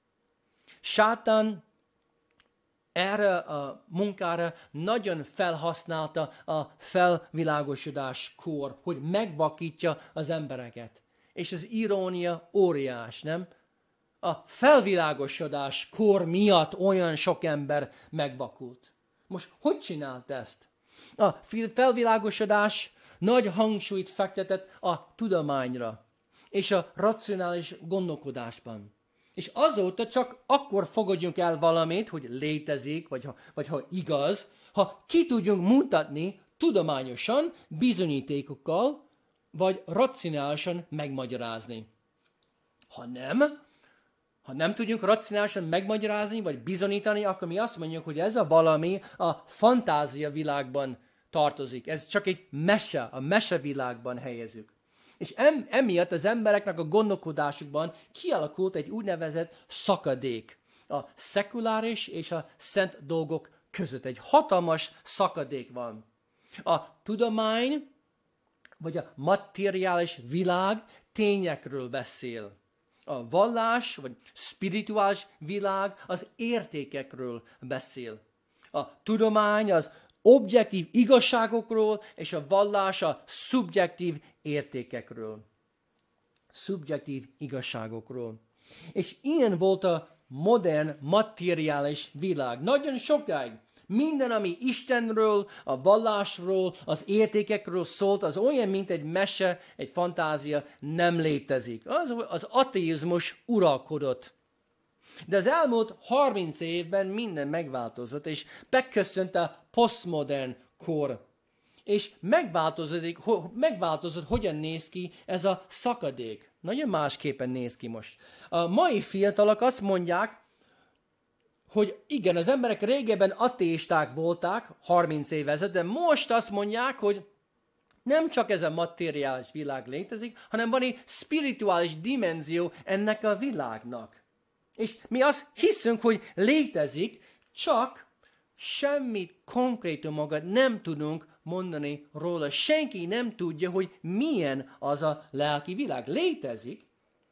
Sátán erre a munkára nagyon felhasználta a felvilágosodáskor, hogy megvakítja az embereket. És az irónia óriás, nem? A felvilágosodáskor miatt olyan sok ember megvakult. Most hogy csinált ezt? A felvilágosodás nagy hangsúlyt fektetett a tudományra és a racionális gondolkodásban. És azóta csak akkor fogadjunk el valamit, hogy létezik, vagy ha, vagy ha igaz, ha ki tudjunk mutatni tudományosan, bizonyítékokkal, vagy racionálisan megmagyarázni. Ha nem, ha nem tudjuk racionálisan megmagyarázni, vagy bizonyítani, akkor mi azt mondjuk, hogy ez a valami a fantázia világban tartozik. Ez csak egy mese, a mesevilágban helyezzük. És em, emiatt az embereknek a gondolkodásukban kialakult egy úgynevezett szakadék. A szekuláris és a szent dolgok között egy hatalmas szakadék van. A tudomány, vagy a materiális világ tényekről beszél. A vallás, vagy spirituális világ az értékekről beszél. A tudomány az objektív igazságokról, és a vallás a szubjektív értékekről. Szubjektív igazságokról. És ilyen volt a modern, materiális világ. Nagyon sokáig minden, ami Istenről, a vallásról, az értékekről szólt, az olyan, mint egy mese, egy fantázia, nem létezik. Az, az ateizmus uralkodott. De az elmúlt harminc évben minden megváltozott, és beköszönt a posztmodern kor. És megváltozott, megváltozott, hogyan néz ki ez a szakadék. Nagyon másképpen néz ki most. A mai fiatalok azt mondják, hogy igen, az emberek régebben ateisták voltak, harminc éve ezelőtt, de most azt mondják, hogy nem csak ez a materiális világ létezik, hanem van egy spirituális dimenzió ennek a világnak. És mi azt hiszünk, hogy létezik, csak semmit konkrétumokat nem tudunk mondani róla. Senki nem tudja, hogy milyen az a lelki világ. Létezik,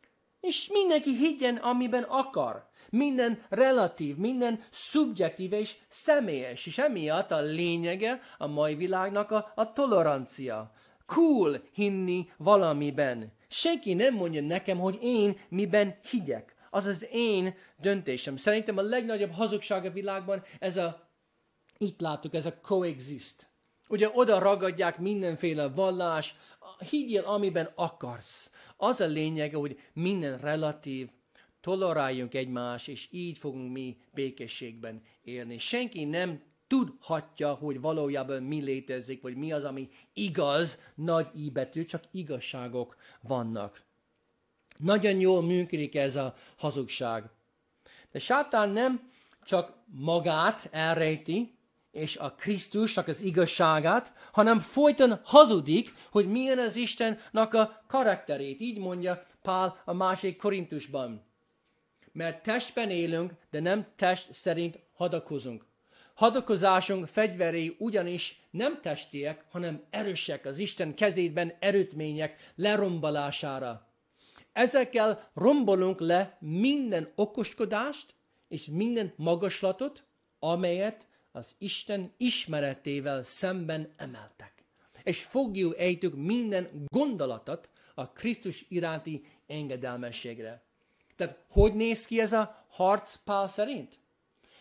és mindenki higgyen, amiben akar. Minden relatív, minden szubjektív és személyes. És emiatt a lényege a mai világnak a, a tolerancia. Cool hinni valamiben. Senki nem mondja nekem, hogy én miben higgyek. Az az én döntésem. Szerintem a legnagyobb hazugság a világban ez a, itt láttuk, ez a coexist. Ugye oda ragadják mindenféle vallás, higgyél, amiben akarsz. Az a lényege, hogy minden relatív, toleráljunk egymást, és így fogunk mi békességben élni. Senki nem tudhatja, hogy valójában mi létezik, vagy mi az, ami igaz, nagy I betű, csak igazságok vannak. Nagyon jól működik ez a hazugság. De sátán nem csak magát elrejti, és a Krisztusnak az igazságát, hanem folyton hazudik, hogy milyen az Istennek a karakterét. Így mondja Pál a második Korintusban. Mert testben élünk, de nem test szerint hadakozunk. Hadakozásunk fegyverei ugyanis nem testiek, hanem erősek az Isten kezében erőtmények lerombolására. Ezekkel rombolunk le minden okoskodást és minden magaslatot, amelyet az Isten ismeretével szemben emeltek. És fogjuk ejtük minden gondolatot a Krisztus iránti engedelmességre. Tehát hogy néz ki ez a harc Pál szerint?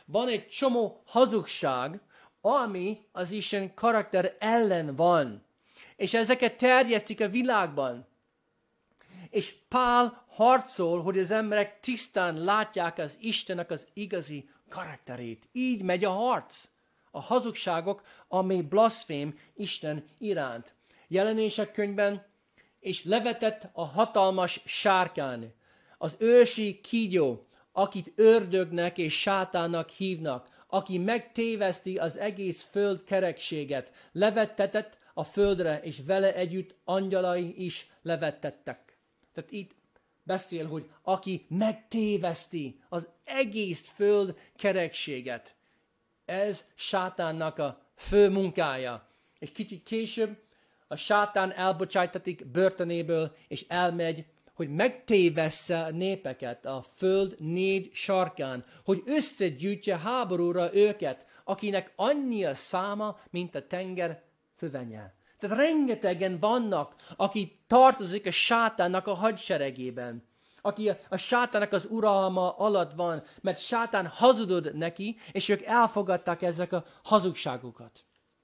van egy csomó hazugság, ami az Isten karakter ellen van. És ezeket terjesztik a világban. És Pál harcol, hogy az emberek tisztán látják az Istennek az igazi karakterét. Így megy a harc. A hazugságok, ami blaszfém Isten iránt. Jelenések könyvben, és levetett a hatalmas sárkány, az ősi kígyó, akit ördögnek és sátánnak hívnak, aki megtéveszti az egész föld kerekséget, levettetett a földre, és vele együtt angyalai is levettettek. Tehát itt beszél, hogy aki megtéveszti az egész föld kerekséget. Ez sátánnak a fő munkája. És kicsit később a sátán elbocsájtatik börtönéből, és elmegy, hogy megtévessze a népeket a föld négy sarkán, hogy összegyűjtje háborúra őket, akinek annyi a száma, mint a tenger fövenye. Tehát rengetegen vannak, aki tartozik a sátánnak a hadseregében, aki a, a sátánnak az uralma alatt van, mert sátán hazudod neki, és ők elfogadták ezek a hazugságokat.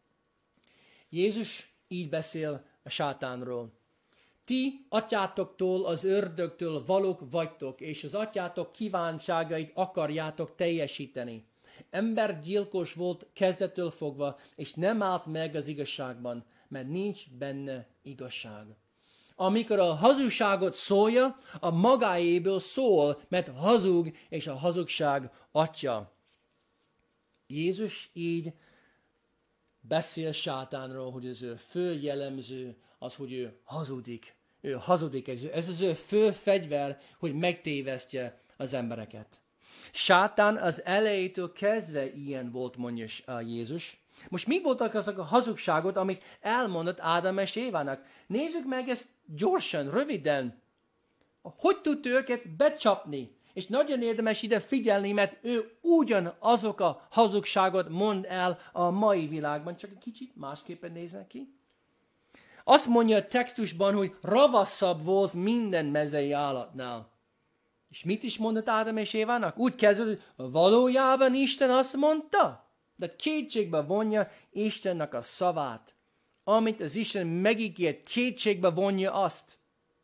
Jézus így beszél a sátánról. Ti atyátoktól, az ördögtől valók vagytok, és az atyátok kívánságait akarjátok teljesíteni. Embergyilkos volt kezdettől fogva, és nem állt meg az igazságban, mert nincs benne igazság. Amikor a hazugságot szólja, a magáéből szól, mert hazug, és a hazugság atya. Jézus így beszél sátánról, hogy az ő fő jellemző az, hogy ő hazudik. Ő hazudik, ez az ő fő fegyver, hogy megtévesztje az embereket. Sátán az elejétől kezdve ilyen volt, mondja Jézus. Most mi voltak azok a hazugságot, amit elmondott Ádám és Évának? Nézzük meg ezt gyorsan, röviden. Hogy tudta őket becsapni? És nagyon érdemes ide figyelni, mert ő ugyanazok a hazugságot mond el a mai világban, csak egy kicsit másképpen néznek ki. Azt mondja a textusban, hogy ravaszabb volt minden mezei állatnál. És mit is mondott Ádám és Évának? Úgy kezdődött, hogy valójában Isten azt mondta? De kétségbe vonja Istennek a szavát. Amit az Isten megígért, kétségbe vonja azt.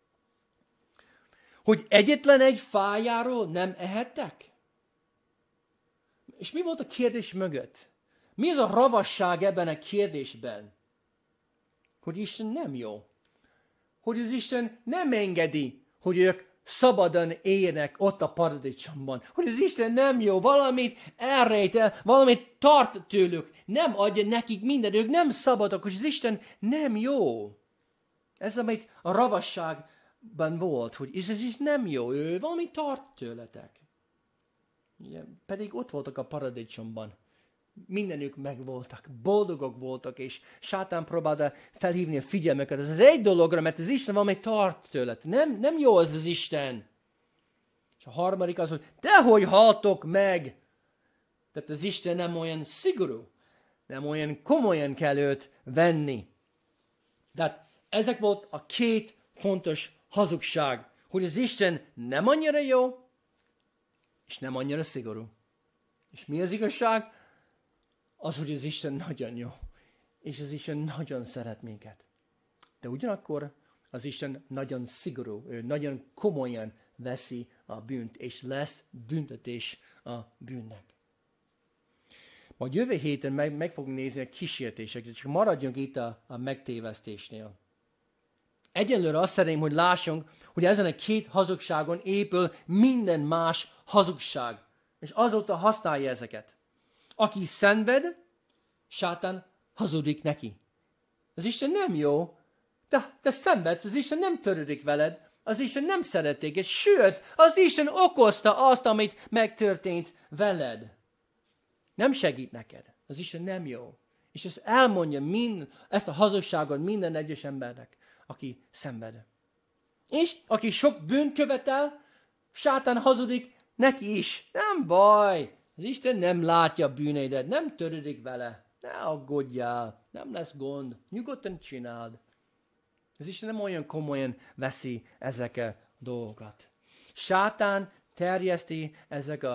Hogy egyetlen egy fájáról nem ehettek? És mi volt a kérdés mögött? Mi az a ravasság ebben a kérdésben? Hogy Isten nem jó. Hogy az Isten nem engedi, hogy ők szabadon élnek ott a paradicsomban. Hogy az Isten nem jó, valamit elrejtel, valamit tart tőlük. Nem adja nekik mindent, ők nem szabadok, hogy az Isten nem jó. Ez, amit a ravasságban volt, hogy ez is nem jó, ő valami tart tőletek. Ugye, pedig ott voltak a paradicsomban. Mindenük megvoltak, boldogok voltak, és sátán próbálta felhívni a figyelmeket. Ez az egy dologra, mert az Isten valami tart tőled. Nem, nem jó az az Isten. És a harmadik az, hogy dehogy haltok meg. Tehát az Isten nem olyan szigorú, nem olyan komolyan kell őt venni. Tehát ezek volt a két fontos hazugság, hogy az Isten nem annyira jó, és nem annyira szigorú. És mi az igazság? Az, hogy az Isten nagyon jó, és az Isten nagyon szeret minket. De ugyanakkor az Isten nagyon szigorú, ő nagyon komolyan veszi a bűnt, és lesz büntetés a bűnnek. Majd jövő héten meg, meg fogunk nézni a kísértéseket, csak maradjunk itt a, a megtévesztésnél. Egyelőre azt szeretném, hogy lássunk, hogy ezen a két hazugságon épül minden más hazugság, és azóta használja ezeket. Aki szenved, sátán hazudik neki. Az Isten nem jó, de te szenvedsz, az Isten nem törődik veled, az Isten nem szeret téged, sőt, az Isten okozta azt, amit megtörtént veled. Nem segít neked, az Isten nem jó. És ezt elmondja mind, ezt a hazugságot minden egyes embernek, aki szenved. És aki sok bűnt követel, sátán hazudik neki is. Nem baj. Az Isten nem látja a bűneidet, nem törődik vele. Ne aggódjál, nem lesz gond, nyugodtan csináld. Az Isten nem olyan komolyan veszi ezek a dolgokat. Sátán terjeszti ezek a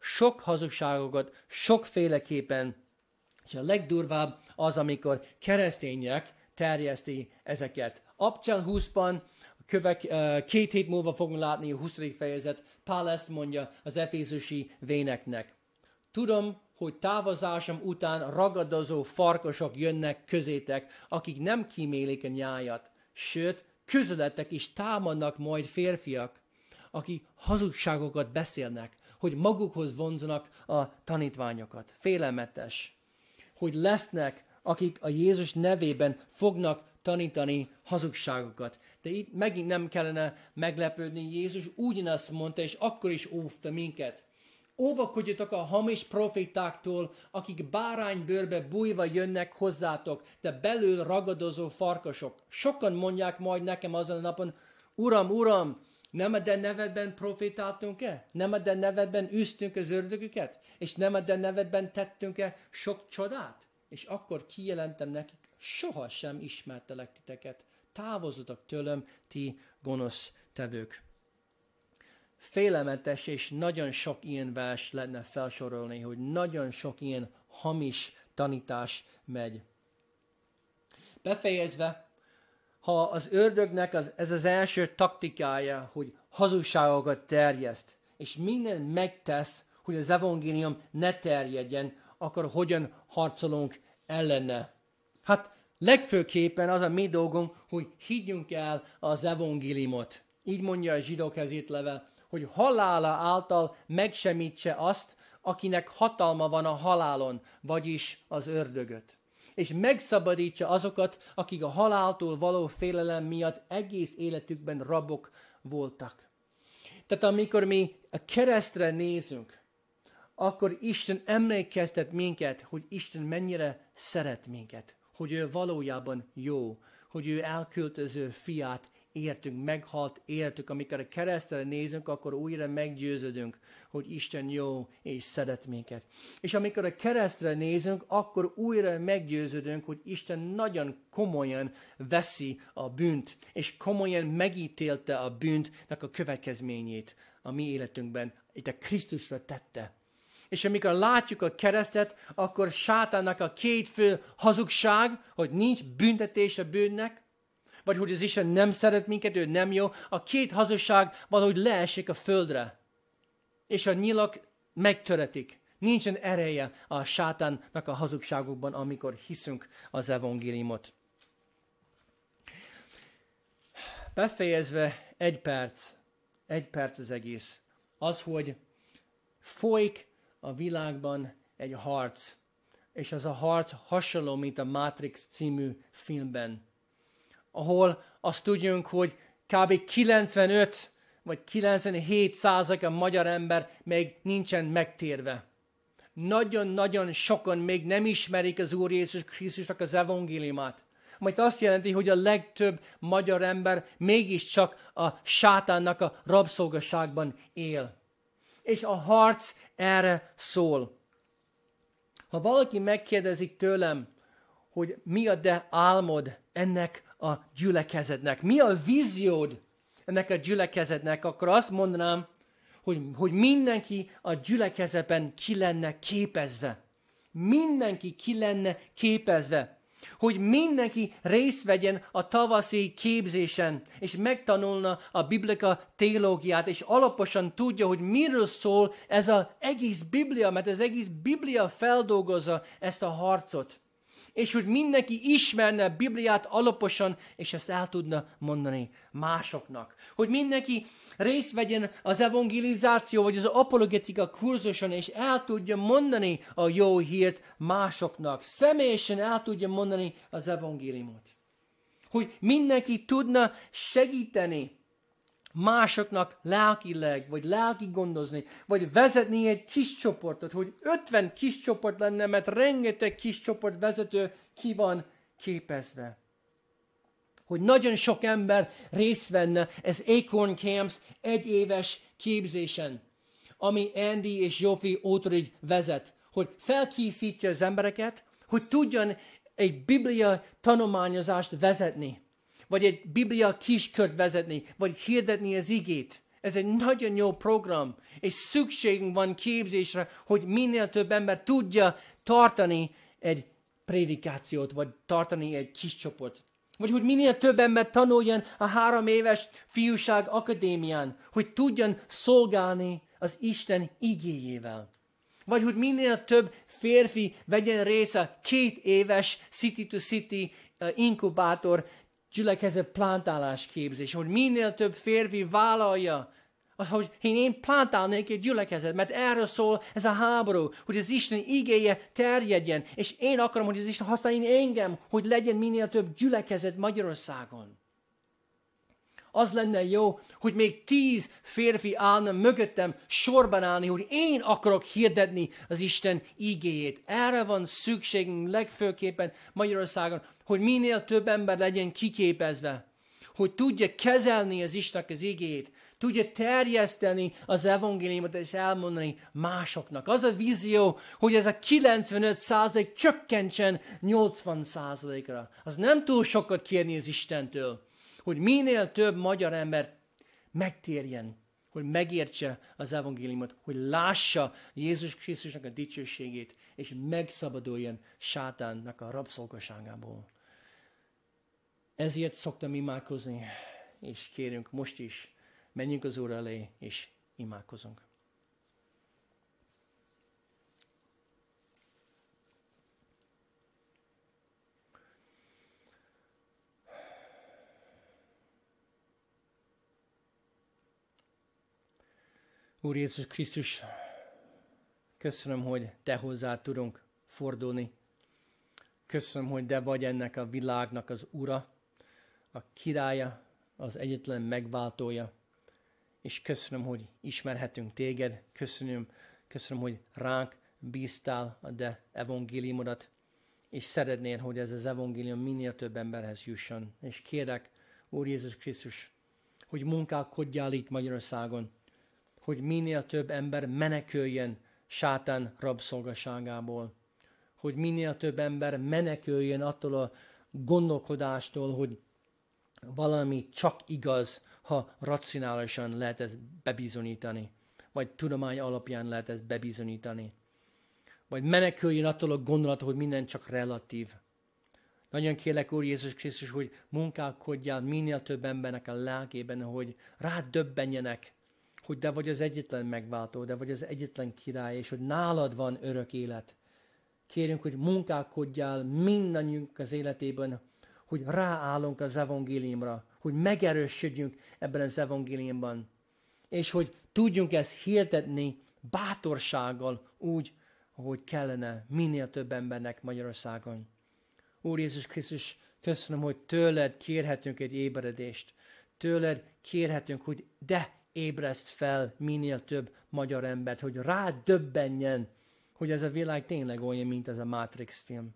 sok hazugságokat, sokféleképpen, és a legdurvább az, amikor keresztények terjeszti ezeket. Abcsel húszban, kövek, két hét múlva fogunk látni a huszadik fejezet, Pál ezt mondja az efézusi véneknek. Tudom, hogy távozásom után ragadozó farkasok jönnek közétek, akik nem kímélik a nyájat, sőt, közületek is támadnak majd férfiak, akik hazugságokat beszélnek, hogy magukhoz vonzanak a tanítványokat. Félelmetes, hogy lesznek, akik a Jézus nevében fognak tanítani hazugságokat. De itt megint nem kellene meglepődni, Jézus ugyanazt mondta, és akkor is óvta minket. Óvakodjatok a hamis profétáktól, akik báránybőrbe bújva jönnek hozzátok, de belül ragadozó farkasok. Sokan mondják majd nekem azon a napon, Uram, Uram, nem a te nevedben profétáltunk-e? Nem a te nevedben üztünk az ördögüket? És nem a te nevedben tettünk-e sok csodát? És akkor kijelentem nekik, sohasem ismertelek titeket. Távozzatok tőlem, ti gonosz tevők. Félelmetes, és nagyon sok ilyen vers lenne felsorolni, hogy nagyon sok ilyen hamis tanítás megy. Befejezve, ha az ördögnek az, ez az első taktikája, hogy hazugságokat terjeszt, és minden megtesz, hogy az evangélium ne terjedjen, akkor hogyan harcolunk ellene? Hát legfőképpen az a mi dolgunk, hogy higgyünk el az evangéliumot. Így mondja a zsidókhoz írt levél, hogy halála által megsemítse azt, akinek hatalma van a halálon, vagyis az ördögöt. És megszabadítsa azokat, akik a haláltól való félelem miatt egész életükben rabok voltak. Tehát amikor mi a keresztre nézünk, akkor Isten emlékeztet minket, hogy Isten mennyire szeret minket, hogy ő valójában jó, hogy ő elküldte az ő fiát, értünk, meghalt, értük. Amikor a keresztre nézünk, akkor újra meggyőződünk, hogy Isten jó és szeret minket. És amikor a keresztre nézünk, akkor újra meggyőződünk, hogy Isten nagyon komolyan veszi a bűnt, és komolyan megítélte a bűntnek a következményét a mi életünkben. Itt a Krisztusra tette. És amikor látjuk a keresztet, akkor sátánnak a két fő hazugság, hogy nincs büntetés a bűnnek, vagy hogy az Isten nem szeret minket, ő nem jó, a két hazugság valahogy leesik a földre. És a nyilak megtöretik. Nincsen ereje a sátánnak a hazugságokban, amikor hiszünk az evangéliumot. Befejezve egy perc, egy perc az egész. Az, hogy folyik a világban egy harc. És az a harc hasonló, mint a Matrix című filmben. Ahol azt tudjunk, hogy kb. kilencvenöt vagy kilencvenhét százalék a magyar ember még nincsen megtérve. Nagyon-nagyon sokan még nem ismerik az Úr Jézus Krisztusnak az evangéliumát. Majd azt jelenti, hogy a legtöbb magyar ember mégiscsak a sátánnak a rabszolgaságban él. És a harc erre szól. Ha valaki megkérdezik tőlem, hogy mi a te álmod ennek a gyülekezetnek, mi a víziód ennek a gyülekezetnek, akkor azt mondanám, hogy, hogy mindenki a gyülekezetben ki lenne képezve. Mindenki ki lenne képezve. Hogy mindenki részt vegyen a tavaszi képzésen, és megtanulna a biblika teológiát, és alaposan tudja, hogy miről szól ez az egész Biblia, mert az egész Biblia feldolgozza ezt a harcot. És hogy mindenki ismerne a Bibliát alaposan, és ezt el tudna mondani másoknak. Hogy mindenki részt vegyen az evangelizáció, vagy az apologetika kurzuson, és el tudja mondani a jó hírt másoknak. Személyesen el tudja mondani az evangéliumot. Hogy mindenki tudna segíteni másoknak lelkileg, vagy lelki gondozni, vagy vezetni egy kis csoportot, hogy ötven kis csoport lenne, mert rengeteg kis csoport vezető ki van képezve. Hogy nagyon sok ember részt venne ez Acorn Camps egyéves képzésen, ami Andy és Zsófi Ótridge vezet, hogy felkészítse az embereket, hogy tudjon egy biblia tanulmányozást vezetni, vagy egy biblia kiskört vezetni, vagy hirdetni az igét. Ez egy nagyon jó program, és szükségünk van képzésre, hogy minél több ember tudja tartani egy prédikációt, vagy tartani egy kis csoport. Vagy hogy minél több ember tanuljon a három éves fiúság akadémián, hogy tudjon szolgálni az Isten igéjével. Vagy hogy minél több férfi vegyen részt a két éves City to City uh, inkubátor gyülekezet plantálás képzés. Hogy minél több férfi vállalja, az, hogy én plantálnék egy gyülekezet, mert erről szól ez a háború, hogy az Isten igéje terjedjen, és én akarom, hogy az Isten használjon engem, hogy legyen minél több gyülekezet Magyarországon. Az lenne jó, hogy még tíz férfi állna mögöttem sorban állni, hogy én akarok hirdetni az Isten igéjét. Erre van szükségünk legfőképpen Magyarországon, hogy minél több ember legyen kiképezve, hogy tudja kezelni az Istennek az igéjét, tudja terjeszteni az evangéliumot és elmondani másoknak. Az a vízió, hogy ez a kilencvenöt százalék csökkentsen nyolcvan százalékra. Az nem túl sokat kérni az Istentől, hogy minél több magyar ember megtérjen, hogy megértse az evangéliumot, hogy lássa Jézus Krisztusnak a dicsőségét, és megszabaduljon sátánnak a rabszolgaságából. Ezért szoktam imádkozni, és kérünk most is, menjünk az Úr elé, és imádkozunk. Úr Jézus Krisztus, köszönöm, hogy Te hozzád tudunk fordulni. Köszönöm, hogy Te vagy ennek a világnak az Ura, a királya, az egyetlen megváltója. És köszönöm, hogy ismerhetünk Téged. Köszönöm, köszönöm, hogy ránk bíztál a Te evangéliumodat, és szeretnél, hogy ez az evangélium minél több emberhez jusson. És kérek, Úr Jézus Krisztus, hogy munkálkodjál itt Magyarországon, hogy minél több ember meneküljön sátán rabszolgaságából, hogy minél több ember meneküljön attól a gondolkodástól, hogy valami csak igaz, ha racionálisan lehet ezt bebizonyítani, vagy tudomány alapján lehet ezt bebizonyítani. Vagy meneküljön attól a gondolattól, hogy minden csak relatív. Nagyon kérlek, Úr Jézus Krisztus, hogy munkálkodjál minél több embernek a lelkében, hogy rádöbbenjenek, hogy Te vagy az egyetlen megváltó, Te vagy az egyetlen király, és hogy nálad van örök élet. Kérünk, hogy munkálkodjál mindannyiunk az életében, hogy ráállunk az evangéliumra, hogy megerősödjünk ebben az evangéliumban, és hogy tudjunk ezt hirdetni bátorsággal úgy, ahogy kellene minél több embernek Magyarországon. Úr Jézus Krisztus, köszönöm, hogy tőled kérhetünk egy ébredést. Tőled kérhetünk, hogy de ébreszt fel minél több magyar embert, hogy rádöbbenjen, hogy ez a világ tényleg olyan, mint ez a Matrix film.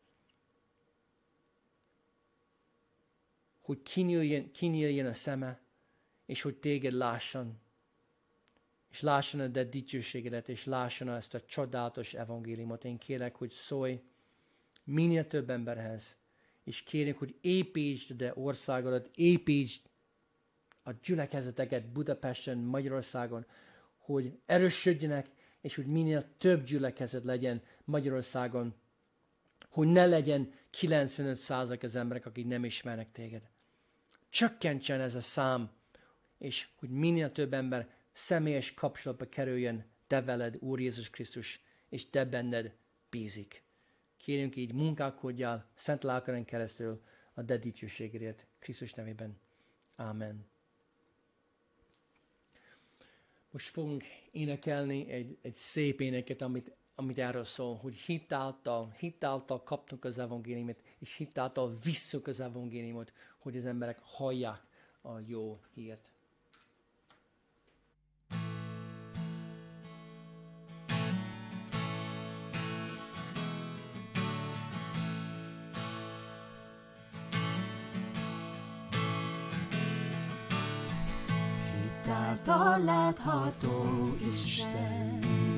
Hogy kinyíljen, kinyíljen a szeme, és hogy téged lássan. És lássan a te dicsőségedet, és lássan ezt a csodálatos evangéliumot. Én kérek, hogy szólj minél több emberhez, és kérek, hogy építsd de országodat, építsd a gyülekezeteket Budapesten, Magyarországon, hogy erősödjenek, és hogy minél több gyülekezet legyen Magyarországon, hogy ne legyen kilencvenöt százalék az emberek, akik nem ismernek téged. Csökkentsen ez a szám, és hogy minél több ember személyes kapcsolatba kerüljön te veled, Úr Jézus Krisztus, és te benned bízik. Kérünk így, munkálkodjál szent lelkeden keresztül a te dicsőségedért, Krisztus nevében. Ámen. Most fogunk énekelni egy, egy szép éneket, amit, amit erről szól, hogy hitáltal, hitáltal kaptunk az evangéliumot, és hitáltal visszük az evangéliumot, hogy az emberek hallják a jó hírt. Hitáltal látható Isten,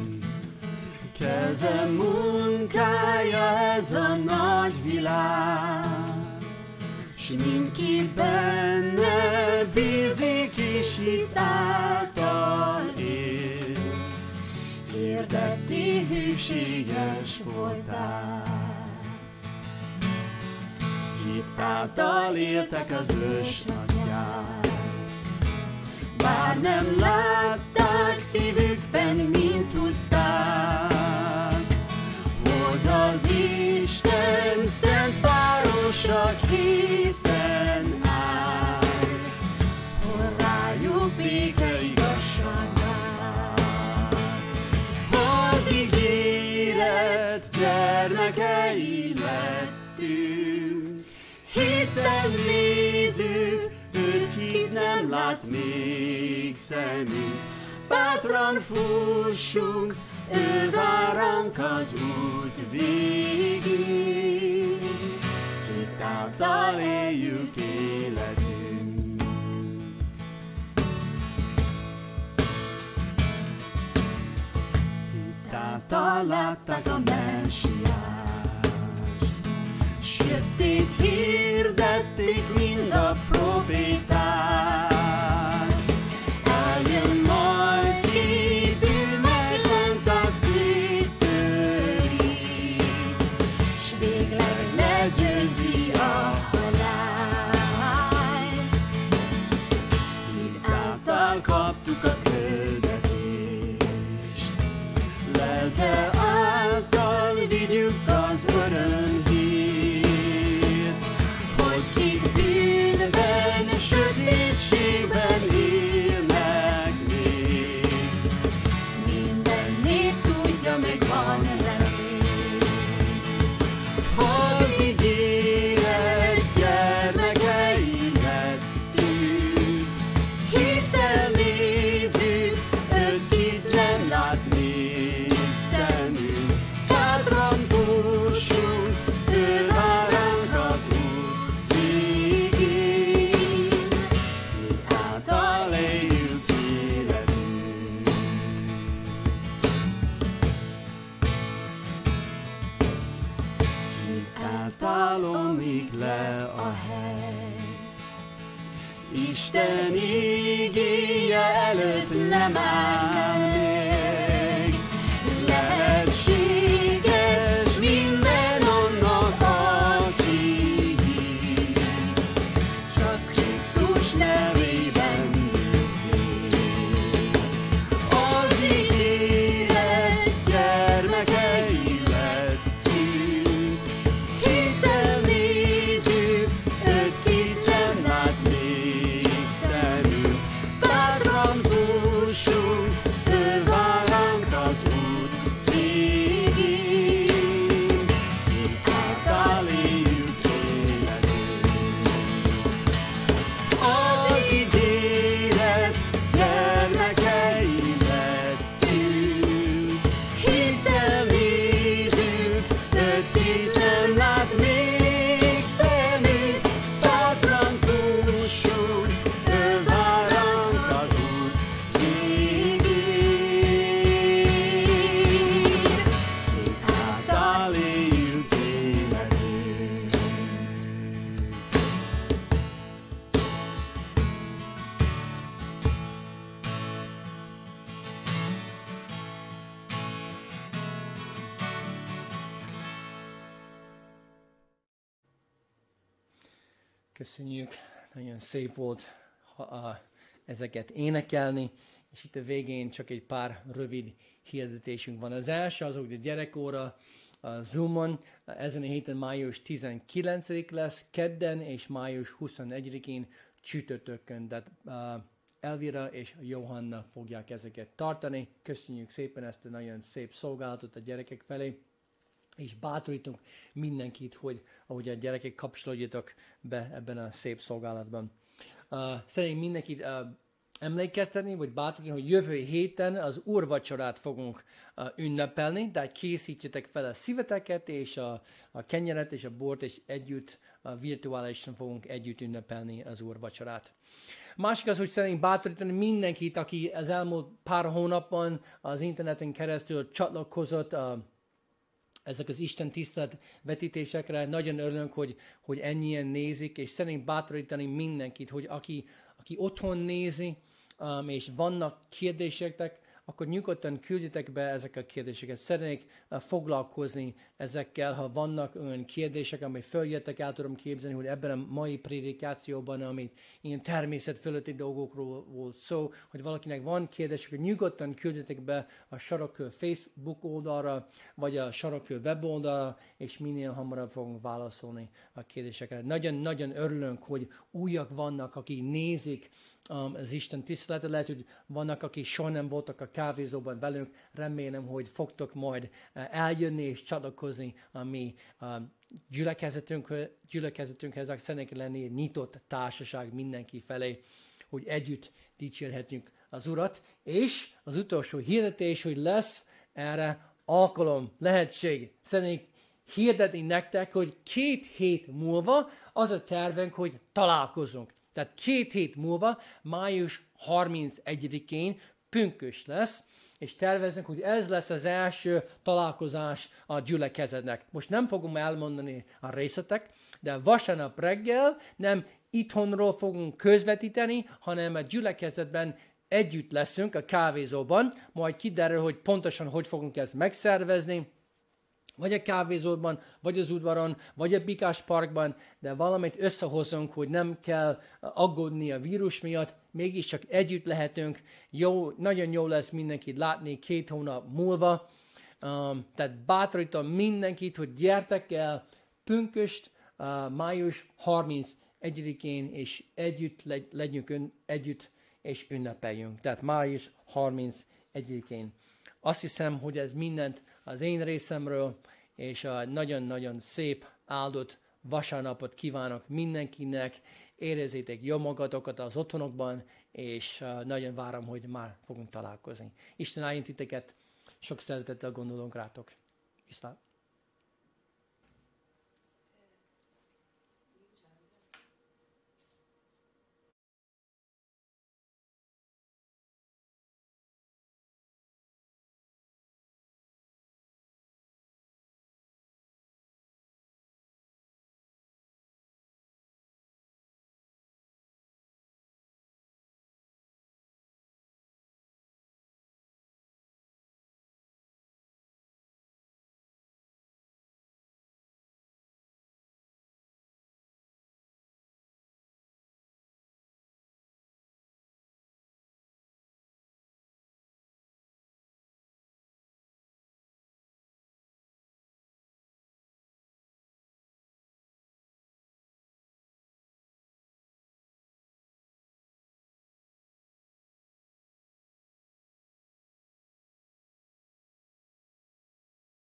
Keze munkája ez a nagy világ, s mindki benne bízik is itt által él. Hirdetti hűséges voltál. Hit által éltek az ősnagyját. Bár nem látták szívükben, mint tudták, hogy az Isten szent városa készen áll, hol rájuk béke igazság vár. Az ígéret gyermekei lettünk, hittel nézzük, őt kit nem lát még szemünk. Bátran fussunk, ő vár ránk az út végén, hit által éljük életünk. Hit által látták a messiást, sötét hirdették mind a proféták. Eljön majd, képül meg láncát széttöri, s végleg legyőzi a halált. Hit által kaptuk a küldetést, lelke által vigyük az örömhírt, hogy kik bűnben, sötétségben élnek még. Minden nép tudja, meg van remény. Az ígéret gyermekei lettünk, hittel nézzük, őt kit nem lát még szemünk. Bátran fussunk, ő vár ránk az út végén, hit által éljük életünk. Hit által omlik le a hegy, Isten ígéje előtt nem áll meg. Lehetséges minden annak, aki hisz, csak Krisztus nevében bízik. Az ígéret gyermekei lettünk, hittel nézzük, őt kit nem lát még szemünk. Bátran fussunk, ő vár ránk az út végén, hit által éljük életünk. Az ígéret gyermekei lettünk, hittel nézzük, őt kit nem lát még szemünk. Bátran fussunk, ő vár ránk az út végén, hit által éljük életünk. Köszönjük, nagyon szép volt ha, a, ezeket énekelni, és itt a végén csak egy pár rövid hirdetésünk van. Az első azok a gyerekóra a Zoomon, ezen a héten május tizenkilencedike lesz, kedden és május huszonegyedikén csütörtökön, tehát uh, Elvira és Johanna fogják ezeket tartani. Köszönjük szépen ezt a nagyon szép szolgálatot a gyerekek felé, és bátorítunk mindenkit, hogy ahogy a gyerekek kapcsolódjatok be ebben a szép szolgálatban. Uh, szeretnénk mindenkit uh, emlékeztetni, vagy bátorítani, hogy jövő héten az úrvacsorát fogunk uh, ünnepelni, tehát készítsetek fel a szíveteket, és a, a kenyeret, és a bort, és együtt uh, virtuálisan fogunk együtt ünnepelni az úrvacsorát. Másik az, hogy szeretnénk bátorítani mindenkit, aki az elmúlt pár hónapban az interneten keresztül csatlakozott uh, ezek az Isten tisztelet vetítésekre. Nagyon örülünk, hogy, hogy ennyien nézik, és szeretnénk bátorítani mindenkit, hogy aki, aki otthon nézi um, és vannak kérdésektek, akkor nyugodtan küldjetek be ezek a kérdéseket. Szeretnék uh, foglalkozni ezekkel, ha vannak olyan kérdések, amely följöttek, el tudom képzelni, hogy ebben a mai prédikációban, amit ilyen természet fölötti dolgokról volt szó, hogy valakinek van kérdések, hogy nyugodtan küldjetek be a Sarokkő Facebook oldalra, vagy a Sarokkő weboldalra, és minél hamarabb fogunk válaszolni a kérdésekre. Nagyon-nagyon örülünk, hogy újak vannak, akik nézik Um, az Isten tiszteletet. Lehet, hogy vannak, akik soha nem voltak a kávézóban velünk. Remélem, hogy fogtok majd uh, eljönni és csatlakozni a mi uh, gyülekezetünkhez. gyülekezetünkhez. Szeretnénk lenni egy nyitott társaság mindenki felé, hogy együtt dicsérhetjük az Urat. És az utolsó hirdetés, hogy lesz erre alkalom, lehetség. Szeretnék hirdetni nektek, hogy két hét múlva az a tervünk, hogy találkozunk. Tehát két hét múlva, május harmincegyedikén pünkösd lesz, és tervezünk, hogy ez lesz az első találkozás a gyülekezetnek. Most nem fogom elmondani a részletek, de vasárnap reggel nem itthonról fogunk közvetíteni, hanem a gyülekezetben együtt leszünk a kávézóban, majd kiderül, hogy pontosan hogy fogunk ezt megszervezni, vagy a kávézóban, vagy az udvaron, vagy a Bikás Parkban, de valamit összehozunk, hogy nem kell aggódni a vírus miatt, mégiscsak együtt lehetünk. Jó, nagyon jó lesz mindenkit látni két hónap múlva. Um, tehát bátorítom mindenkit, hogy gyertek el pünkösd, uh, május harmincegyedikén, és együtt legy, legyünk ön, együtt, és ünnepeljünk. Tehát május harmincegyedikén. Azt hiszem, hogy ez mindent az én részemről, és uh, nagyon-nagyon szép, áldott vasárnapot kívánok mindenkinek. Érezzétek jó magatokat az otthonokban, és uh, nagyon várom, hogy már fogunk találkozni. Isten áldjon titeket, sok szeretettel gondolunk rátok. Viszlát!